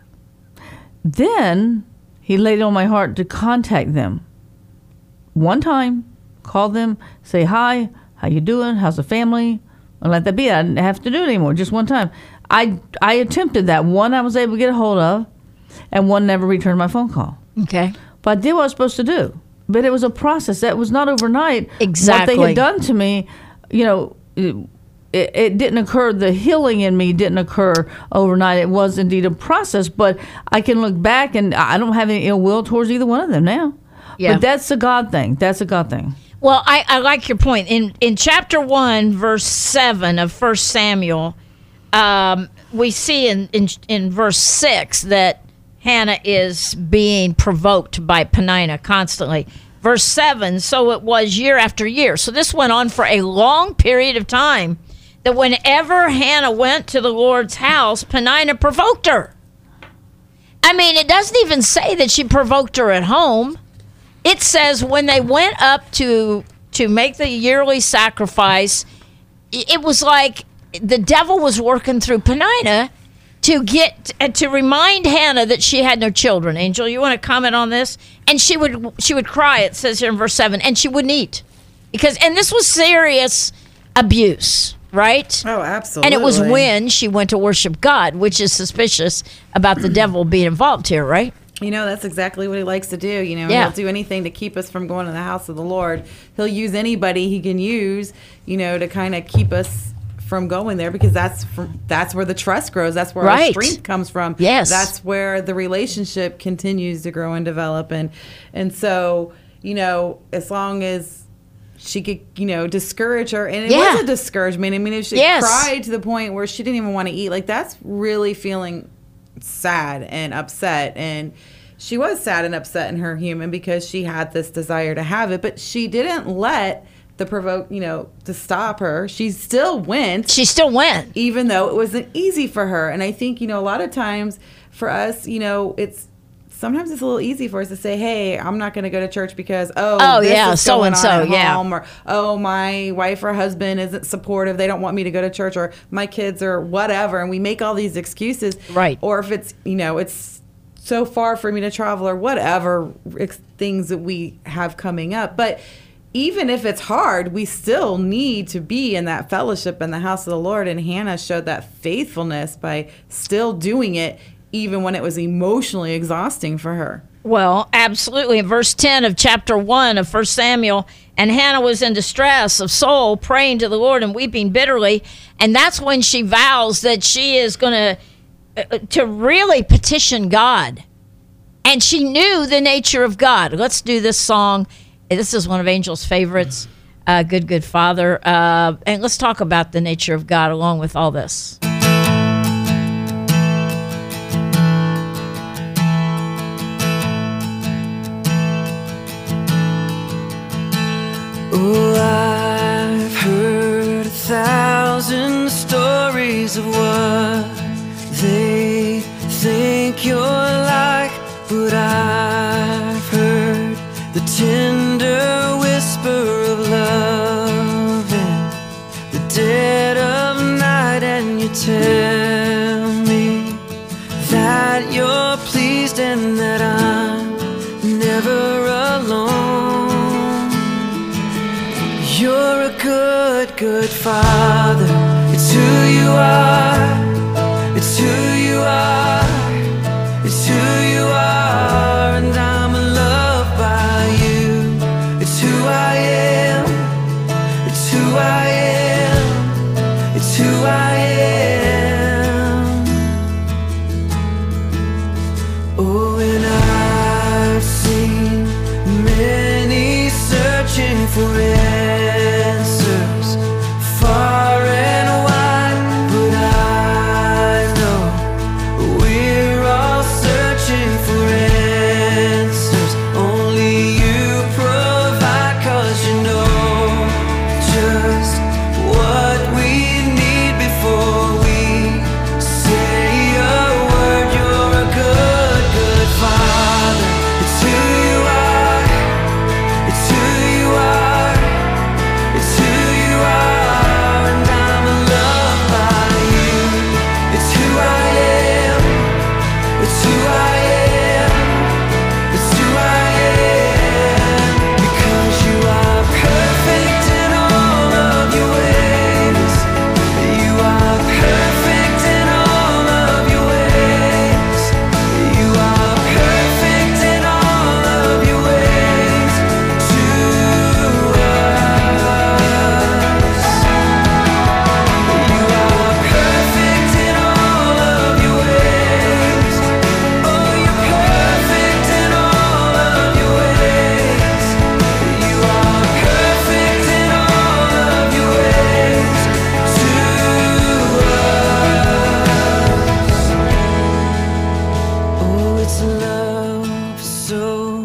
H: Then he laid it on my heart to contact them. One time, call them, say hi, how you doing, how's the family, and let that be. I didn't have to do it anymore, just one time. I, I attempted that. One I was able to get a hold of, and one never returned my phone call.
F: Okay.
H: But I did what I was supposed to do. But it was a process. That was not overnight.
F: Exactly.
H: What they had done to me, you know, it, it didn't occur, the healing in me didn't occur overnight. It was indeed a process. But I can look back, and I don't have any ill will towards either one of them now.
F: Yeah.
H: But that's a God thing. That's a God thing.
F: Well, I, I like your point. In in chapter one, verse seven of First Samuel, um, we see in, in in verse six that Hannah is being provoked by Penina constantly. Verse seven, so it was year after year. So this went on for a long period of time, that whenever Hannah went to the Lord's house, Penina provoked her. I mean, it doesn't even say that she provoked her at home. It says when they went up to to make the yearly sacrifice, it was like the devil was working through Penina to get uh, to remind Hannah that she had no children. Angel, you want to comment on this? And she would she would cry. It says here in verse seven, and she wouldn't eat because and this was serious abuse, right?
G: Oh, absolutely.
F: And it was when she went to worship God, which is suspicious about the devil being involved here, right?
G: You know, that's exactly what he likes to do. You know,
F: Yeah.
G: he'll do anything to keep us from going to the house of the Lord. He'll use anybody he can use, you know, to kind of keep us from going there because that's from, that's where the trust grows. That's where
F: Right.
G: our strength comes from.
F: Yes.
G: That's where the relationship continues to grow and develop. And, and so, you know, as long as she could, you know, discourage her. And it
F: Yeah.
G: was a discouragement. I mean, if she
F: Yes.
G: cried to the point where she didn't even want to eat, like that's really feeling sad and upset. And she was sad and upset in her human because she had this desire to have it, but she didn't let the provoke, you know, to stop her. She still went.
F: She still went.
G: Even though it wasn't easy for her. And I think, you know, a lot of times for us, you know, it's sometimes it's a little easy for us to say, hey, I'm not going to go to church because, oh,
F: Oh,
G: this
F: yeah,
G: is
F: so
G: going
F: and
G: on
F: so,
G: at
F: yeah.
G: home, or, oh, my wife or husband isn't supportive. They don't want me to go to church, or my kids or whatever. And we make all these excuses.
F: Right.
G: Or if it's, you know, it's so far for me to travel or whatever ex- things that we have coming up. But even if it's hard, we still need to be in that fellowship in the house of the Lord. And Hannah showed that faithfulness by still doing it, even when it was emotionally exhausting for her.
F: Well, absolutely. In verse ten of chapter one of First Samuel, and Hannah was in distress of soul, praying to the Lord and weeping bitterly. And that's when she vows that she is going to uh, to really petition God. And she knew the nature of God. Let's do this song. This is one of Angel's favorites, uh, Good, Good Father. Uh, and let's talk about the nature of God along with all this.
J: Oh, I've heard a thousand stories of what they think you're like, but I've heard the tender whisper of love in the dead of night, and you tell me that you're pleased and that I'm never alone. You're a good, good father. It's who you are. It's who you are. It's who you are. And I'm loved by you. It's who I am. It's who I am. It's who I am. Oh, and I've seen many searching for answers far and wide, but I know we're all searching for answers. Only you provide, 'cause you know just what we need before we say a word. You're a good, good father. It's who you are. It's who you are. It's who you are, and I'm loved by you. It's who I am. It's who I am. It's who I am. Because you are perfect in all of your ways. You are perfect in all of your ways. You are perfect in all of your ways to us. You are perfect in all of your ways. Oh, you're perfect in all of your ways. You are perfect in all of your ways to us. Oh, it's love so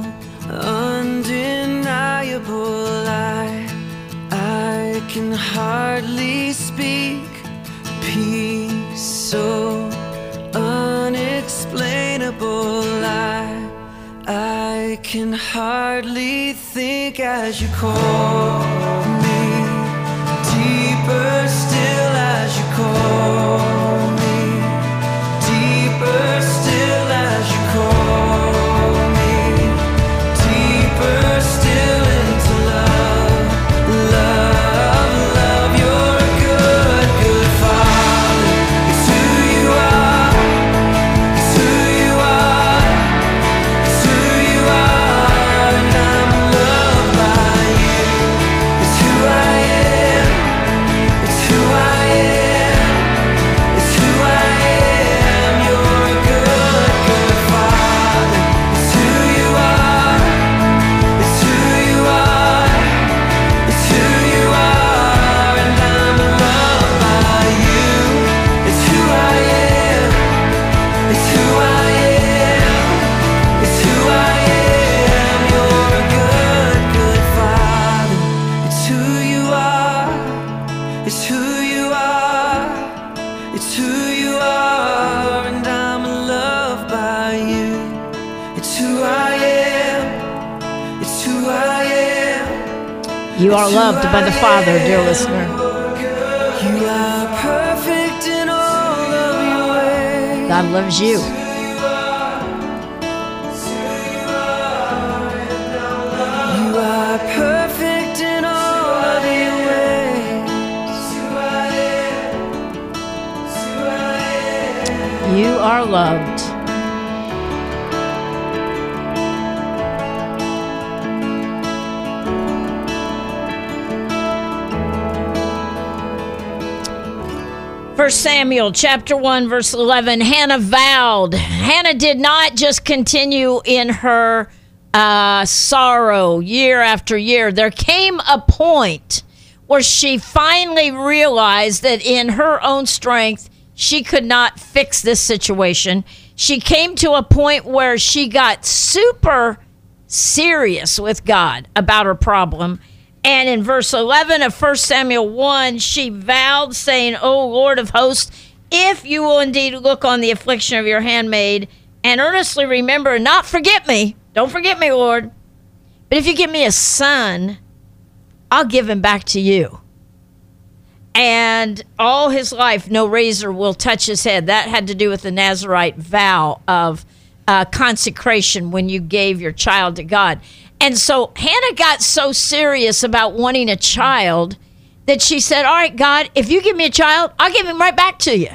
J: undeniable. I, I can hardly speak. Peace so unexplainable. I, I I can hardly think as you call me, deeper still as you call me, deeper still as you call me, deeper still into love, love, love. You're a good, good Father. It's who you are, it's who you are, it's who you are, and I'm loved by you. It's who I am, it's who I am, it's who I am. You're a good, good Father. It's who you are, it's who you are, it's who you are, and I'm loved by you. It's who I am, it's who I am, it's who I am. You're a good, good Father. It's who you are, it's who you are, it's who you are, and I'm loved by you. It's who I am, it's who I am.
F: You are loved by the Father, dear listener.
J: You are perfect in all of your ways.
F: God loves you.
J: You are perfect in all of your ways.
F: You are loved. First Samuel chapter one, verse eleven, Hannah vowed. Hannah did not just continue in her uh, sorrow year after year. There came a point where she finally realized that in her own strength, she could not fix this situation. She came to a point where she got super serious with God about her problem. And in verse eleven of First Samuel one, she vowed, saying, O Lord of hosts, if you will indeed look on the affliction of your handmaid and earnestly remember and not forget me, don't forget me, Lord, but if you give me a son, I'll give him back to you. And all his life, no razor will touch his head. That had to do with the Nazirite vow of uh, consecration when you gave your child to God. And so Hannah got so serious about wanting a child that she said, all right, God, if you give me a child, I'll give him right back to you.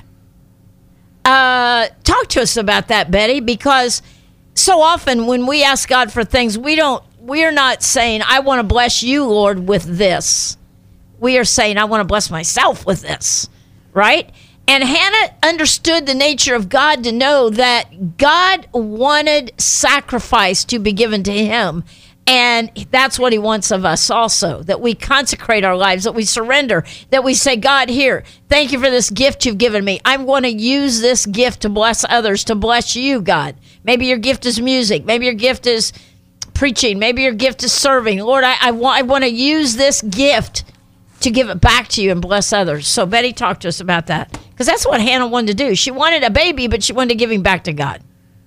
F: Uh, talk to us about that, Betty, because so often when we ask God for things, we don't, we're not saying, I want to bless you, Lord, with this. We are saying, I want to bless myself with this, right? And Hannah understood the nature of God to know that God wanted sacrifice to be given to him. And that's what he wants of us also, that we consecrate our lives, that we surrender, that we say, God, here, thank you for this gift you've given me. I'm going to use this gift to bless others, to bless you, God. Maybe your gift is music. Maybe your gift is preaching. Maybe your gift is serving. Lord, I, I, want, I want to use this gift to give it back to you and bless others. So Betty, talk to us about that, because that's what Hannah wanted to do. She wanted a baby, but she wanted to give him back to God.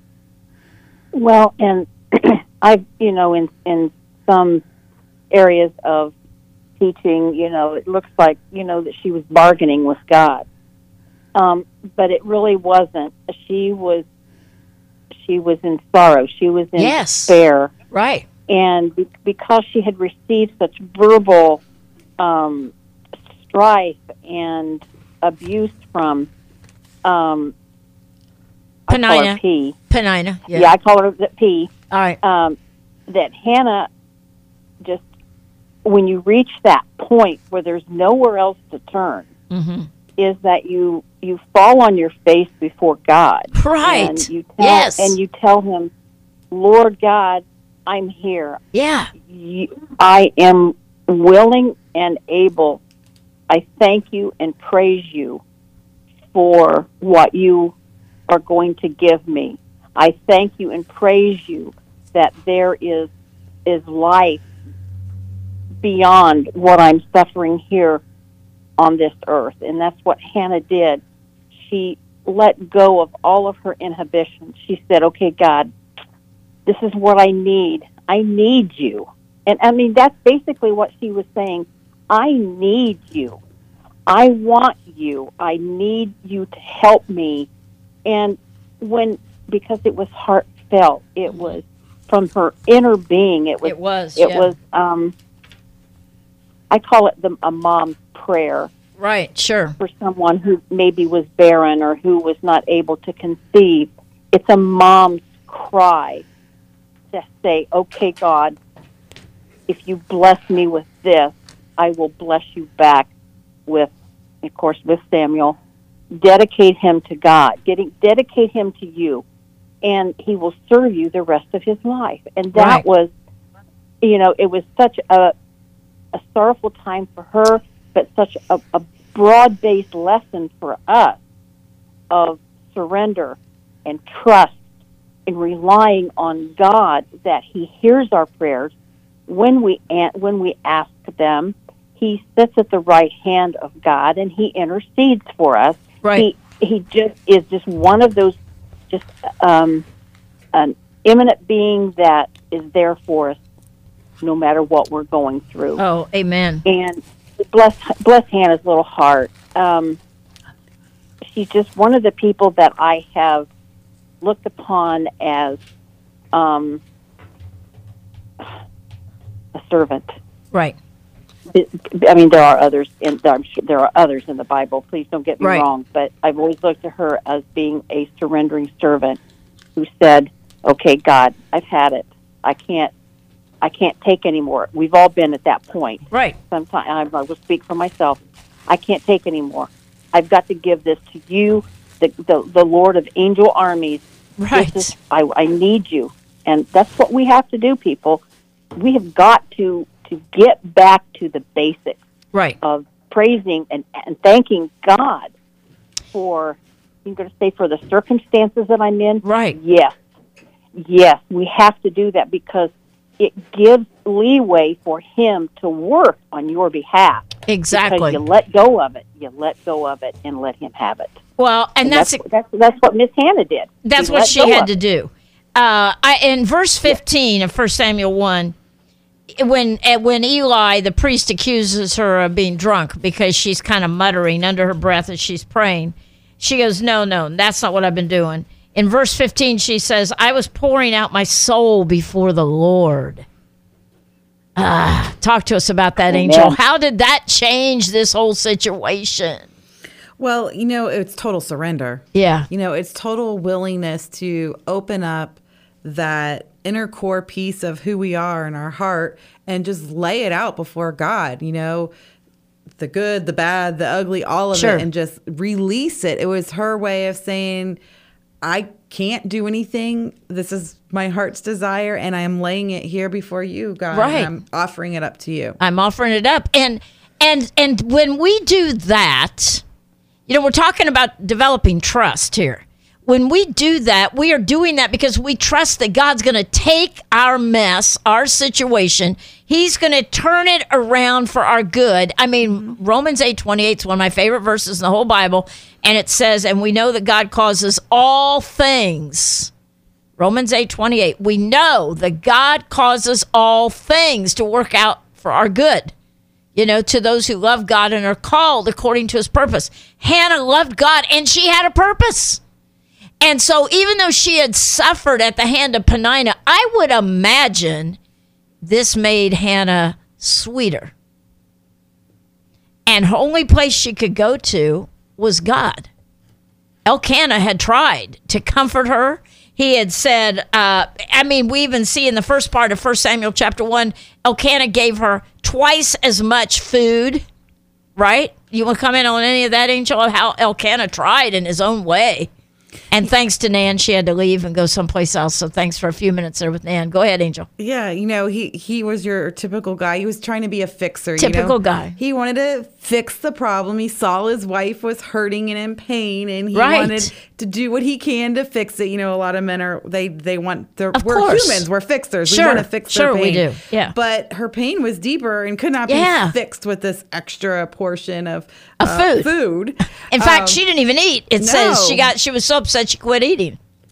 I: Well, and I, you know, in in some areas of teaching, you know, it looks like, you know, that she was bargaining with God, um, but it really wasn't. She was, she was in sorrow. She was in
F: yes.
I: despair,
F: right?
I: And be- because she had received such verbal um, strife and abuse from um, I call her
F: Penina.
I: P.
F: Penina. Yeah.
I: yeah, I call her the P.
F: All right.
I: Um, that Hannah just, when you reach that point where there's nowhere else to turn,
F: mm-hmm.
I: is that you you fall on your face before God,
F: right?
I: And you tell,
F: yes,
I: and you tell Him, Lord God, I'm here.
F: Yeah,
I: you, I am willing and able. I thank you and praise you for what you are going to give me. I thank you and praise you that there is is life beyond what I'm suffering here on this earth. And that's what Hannah did. She let go of all of her inhibitions. She said, okay, God, this is what I need. I need you. And I mean, that's basically what she was saying. I need you. I want you. I need you to help me. And when, because it was heartfelt, it was from her inner being. It was,
F: It was,
I: it
F: yeah.
I: was, um, I call it the, a mom's prayer
F: Right, sure.
I: for someone who maybe was barren or who was not able to conceive. It's a mom's cry to say, okay, God, if you bless me with this, I will bless you back with, of course, with Samuel. Dedicate him to God. Getting, dedicate him to you, and he will serve you the rest of his life. And that
F: Right.
I: was, you know, it was such a, a sorrowful time for her, but such a, a broad-based lesson for us of surrender and trust and relying on God, that he hears our prayers when we an- when we ask them. He sits at the right hand of God and he intercedes for us.
F: Right.
I: He he just is just one of those, just um, an imminent being that is there for us no matter what we're going through.
F: Oh, amen.
I: And bless bless Hannah's little heart. Um, she's just one of the people that I have looked upon as um, a servant.
F: Right.
I: I mean, there are others in I'm sure there are others in the Bible. Please don't get me
F: Right.
I: wrong, but I've always looked at her as being a surrendering servant who said, "Okay, God, I've had it. I can't. I can't take anymore." We've all been at that point.
F: Right.
I: Sometimes I will speak for myself. I can't take anymore. I've got to give this to you, the the, the Lord of angel armies.
F: Right.
I: This is, I, I need you, and that's what we have to do, people. We have got to to get back to the basics
F: Right.
I: of praising and, and thanking God for, you're going to say, for the circumstances that I'm in?
F: Right.
I: Yes. Yes, we have to do that because it gives leeway for him to work on your behalf.
F: Exactly.
I: Because you let go of it. You let go of it and let him have it.
F: Well, and,
I: And
F: that's
I: that's, that's, that's what Miss Hannah did.
F: That's what
I: let
F: she
I: go
F: had
I: of
F: to
I: it.
F: do. Uh, I, in verse fifteen of First Samuel one, when uh, when Eli, the priest, accuses her of being drunk because she's kind of muttering under her breath as she's praying, she goes, no, no, that's not what I've been doing. In verse fifteen, she says, I was pouring out my soul before the Lord. Ah, talk to us about that,
I: Amen.
F: Angel. How did that change this whole situation?
G: Well, you know, it's total surrender.
F: Yeah.
G: You know, it's total willingness to open up that inner core piece of who we are in our heart and just lay it out before God, you know, the good, the bad, the ugly, all of
F: Sure.
G: it, and just release it. It was her way of saying, I can't do anything. This is my heart's desire, and I am laying it here before you, God. and
F: Right.
G: I'm offering it up to you.
F: I'm offering it up. And and and when we do that, you know, we're talking about developing trust here. When we do that, we are doing that because we trust that God's going to take our mess, our situation. He's going to turn it around for our good. I mean, Romans eight twenty-eight is one of my favorite verses in the whole Bible. And it says, and we know that God causes all things. Romans eight twenty-eight. We know that God causes all things to work out for our good. You know, to those who love God and are called according to his purpose. Hannah loved God and she had a purpose. And so even though she had suffered at the hand of Peninnah, I would imagine this made Hannah sweeter. And her only place she could go to was God. Elkanah had tried to comfort her. He had said, uh, I mean, we even see in the first part of First Samuel chapter one, Elkanah gave her twice as much food, right? You want to comment on any of that, Angel, of how Elkanah tried in his own way? And thanks to Nan, she had to leave and go someplace else. So thanks for a few minutes there with Nan. Go ahead, Angel.
G: Yeah, you know, he he was your typical guy. He was trying to be a fixer.
F: Typical
G: you know?
F: guy.
G: He wanted to fix the problem. He saw his wife was hurting and in pain, and he
F: Right.
G: wanted to do what he can to fix it. You know, a lot of men are they they want they're
F: Of
G: we're
F: course.
G: humans. We're fixers.
F: Sure.
G: We want to fix
F: Sure,
G: their
F: we
G: pain.
F: do. Yeah.
G: But her pain was deeper and could not
F: Yeah.
G: be fixed with this extra portion of
F: Of
G: uh,
F: food.
G: Food.
F: In fact,
G: Um,
F: she didn't even eat. It says
G: no.
F: she got she was so upset she quit eating.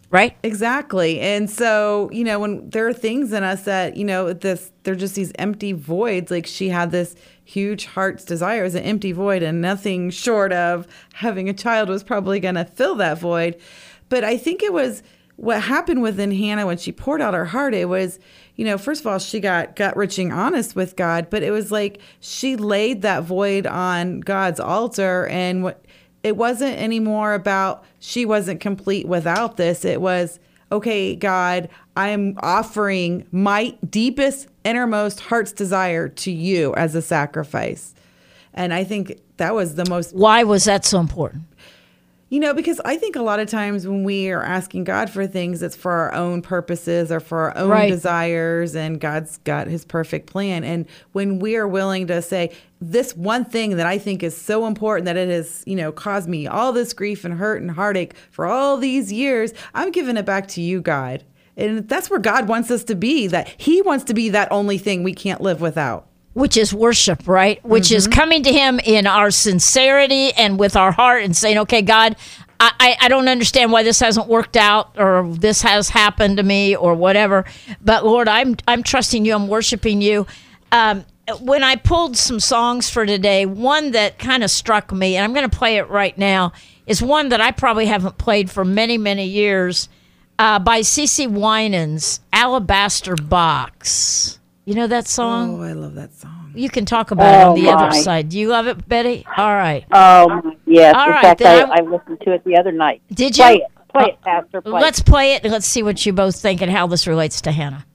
F: right?
G: Exactly. And so, you know, when there are things in us that, you know, this, they're just these empty voids. Like she had this huge heart's desire as an empty void, and nothing short of having a child was probably going to fill that void. But I think it was what happened within Hannah when she poured out her heart. It was, you know, first of all, she got gut-wrenching honest with God, but it was like she laid that void on God's altar, and what, it wasn't anymore about she wasn't complete without this. It was, okay, God, I am offering my deepest, innermost heart's desire to you as a sacrifice. And I think that was the most...
F: Why was that so important?
G: You know, because I think a lot of times when we are asking God for things, it's for our own purposes or for our own
F: Right.
G: desires, and God's got his perfect plan. And when we are willing to say, this one thing that I think is so important that it has, you know, caused me all this grief and hurt and heartache for all these years, I'm giving it back to you, God. And that's where God wants us to be, that he wants to be that only thing we can't live without.
F: Which is worship, right? Which is coming to him in our sincerity and with our heart and saying, okay, God, I, I, I don't understand why this hasn't worked out or this has happened to me or whatever. But Lord, I'm I'm trusting you. I'm worshiping you. Um, when I pulled some songs for today, one that kind of struck me, and I'm going to play it right now, is one that I probably haven't played for many, many years, uh, by CeCe Winans, Alabaster Box. You know that song?
G: Oh, I love that song.
F: You can talk about it
I: Oh,
F: on the
I: my.
F: other side. Do you love it, Betty? All right.
I: Oh, my- yes.
F: All
I: In
F: right,
I: fact,
F: then
I: I,
F: I-
I: I listened to it the other night.
F: Did you?
I: Play it. Play
F: Uh,
I: it, Pastor. Play
F: Let's
I: it.
F: play it and let's see what you both think and how this relates to Hannah.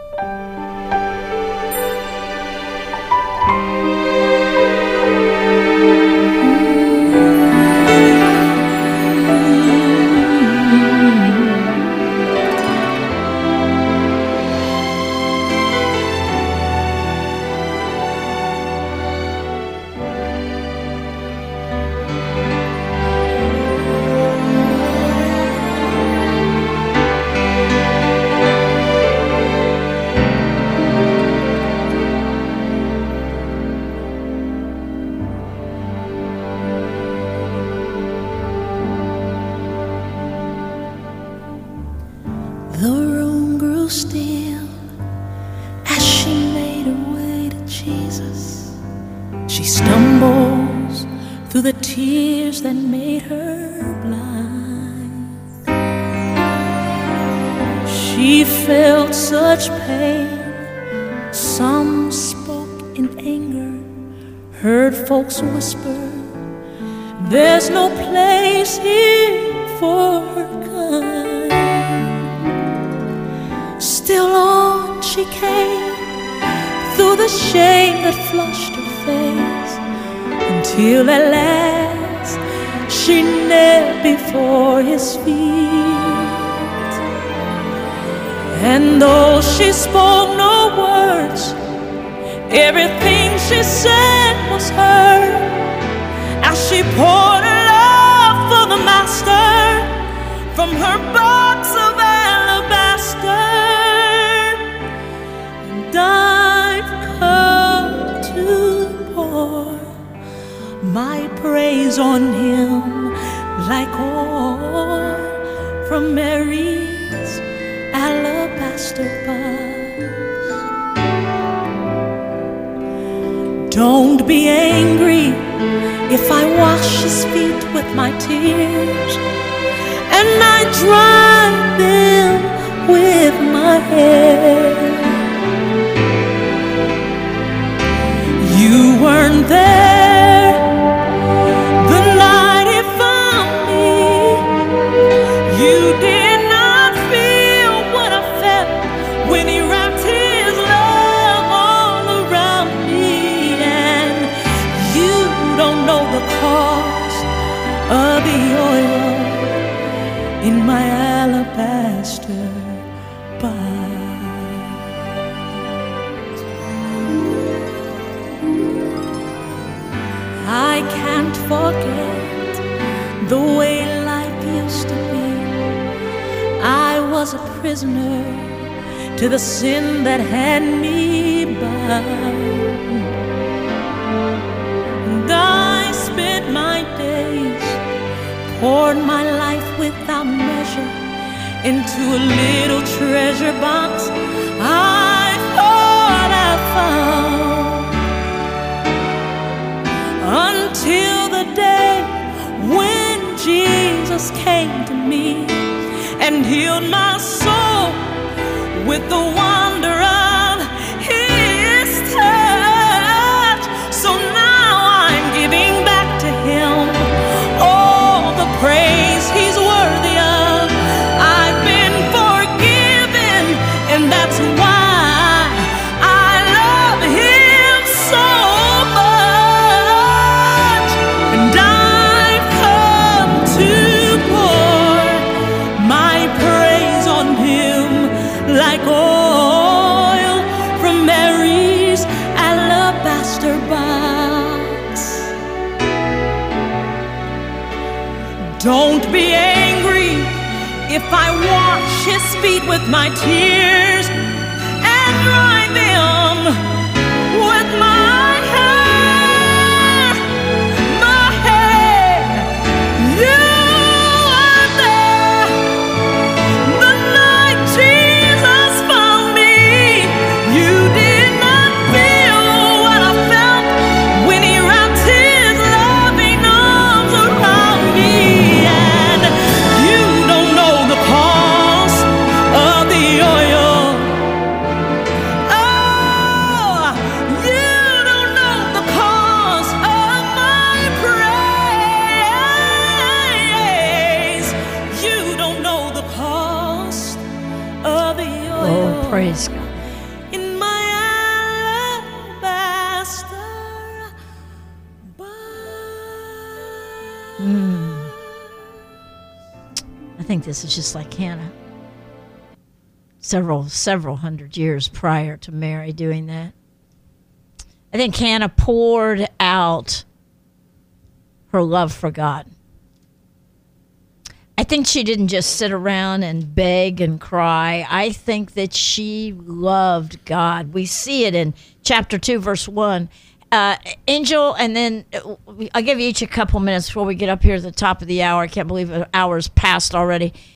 K: The room grew still as she made her way to Jesus. She stumbles through the tears that made her blind. She felt such pain. Some spoke in anger, heard folks whisper, there's no place here for her kind. Still on she came, through the shame that flushed her face, until at last she knelt before his feet. And though she spoke no words, everything she said was heard, as she poured her love for the Master from her box of alabaster. And I've come to pour my praise on him like oil from Mary's alabaster box. Don't be angry if I wash his feet with my tears and I dry them with my hair. You weren't there the night he found me. You did not feel what I felt when he wrapped his love all around me. And you don't know the cost of the oil in my alabaster box. I can't forget the way life used to be. I was a prisoner to the sin that had me bound, and I spent my days, poured my life without measure into a little treasure box I thought I found, until the day when Jesus came to me and healed my soul with the wonder of His touch. So now I'm giving back to Him all the praise He's worthy of. I've been forgiven, and that's why I love Him so much. And I've come to pour my praise on Him like oil from Mary's alabaster box. Don't be angry if I wash His feet with my tears and dry them with my hair. My hair, you are there. The night Jesus found me, you did not feel what I felt when He wrapped His loving arms around me. And you don't know the cost of the oil. Oh, you don't know the cost of my praise. You don't know the cost of the oil.
F: Oh, praise God.
K: In my alabaster box.
F: I think this is just like Hannah. Several, several hundred years prior to Mary doing that. I think Hannah poured out her love for God. I think she didn't just sit around and beg and cry. I think that she loved God. We see it in chapter two, verse one. Uh, Angel, and then uh, I'll give you each a couple minutes before we get up here at the top of the hour. I can't believe an hour's passed already.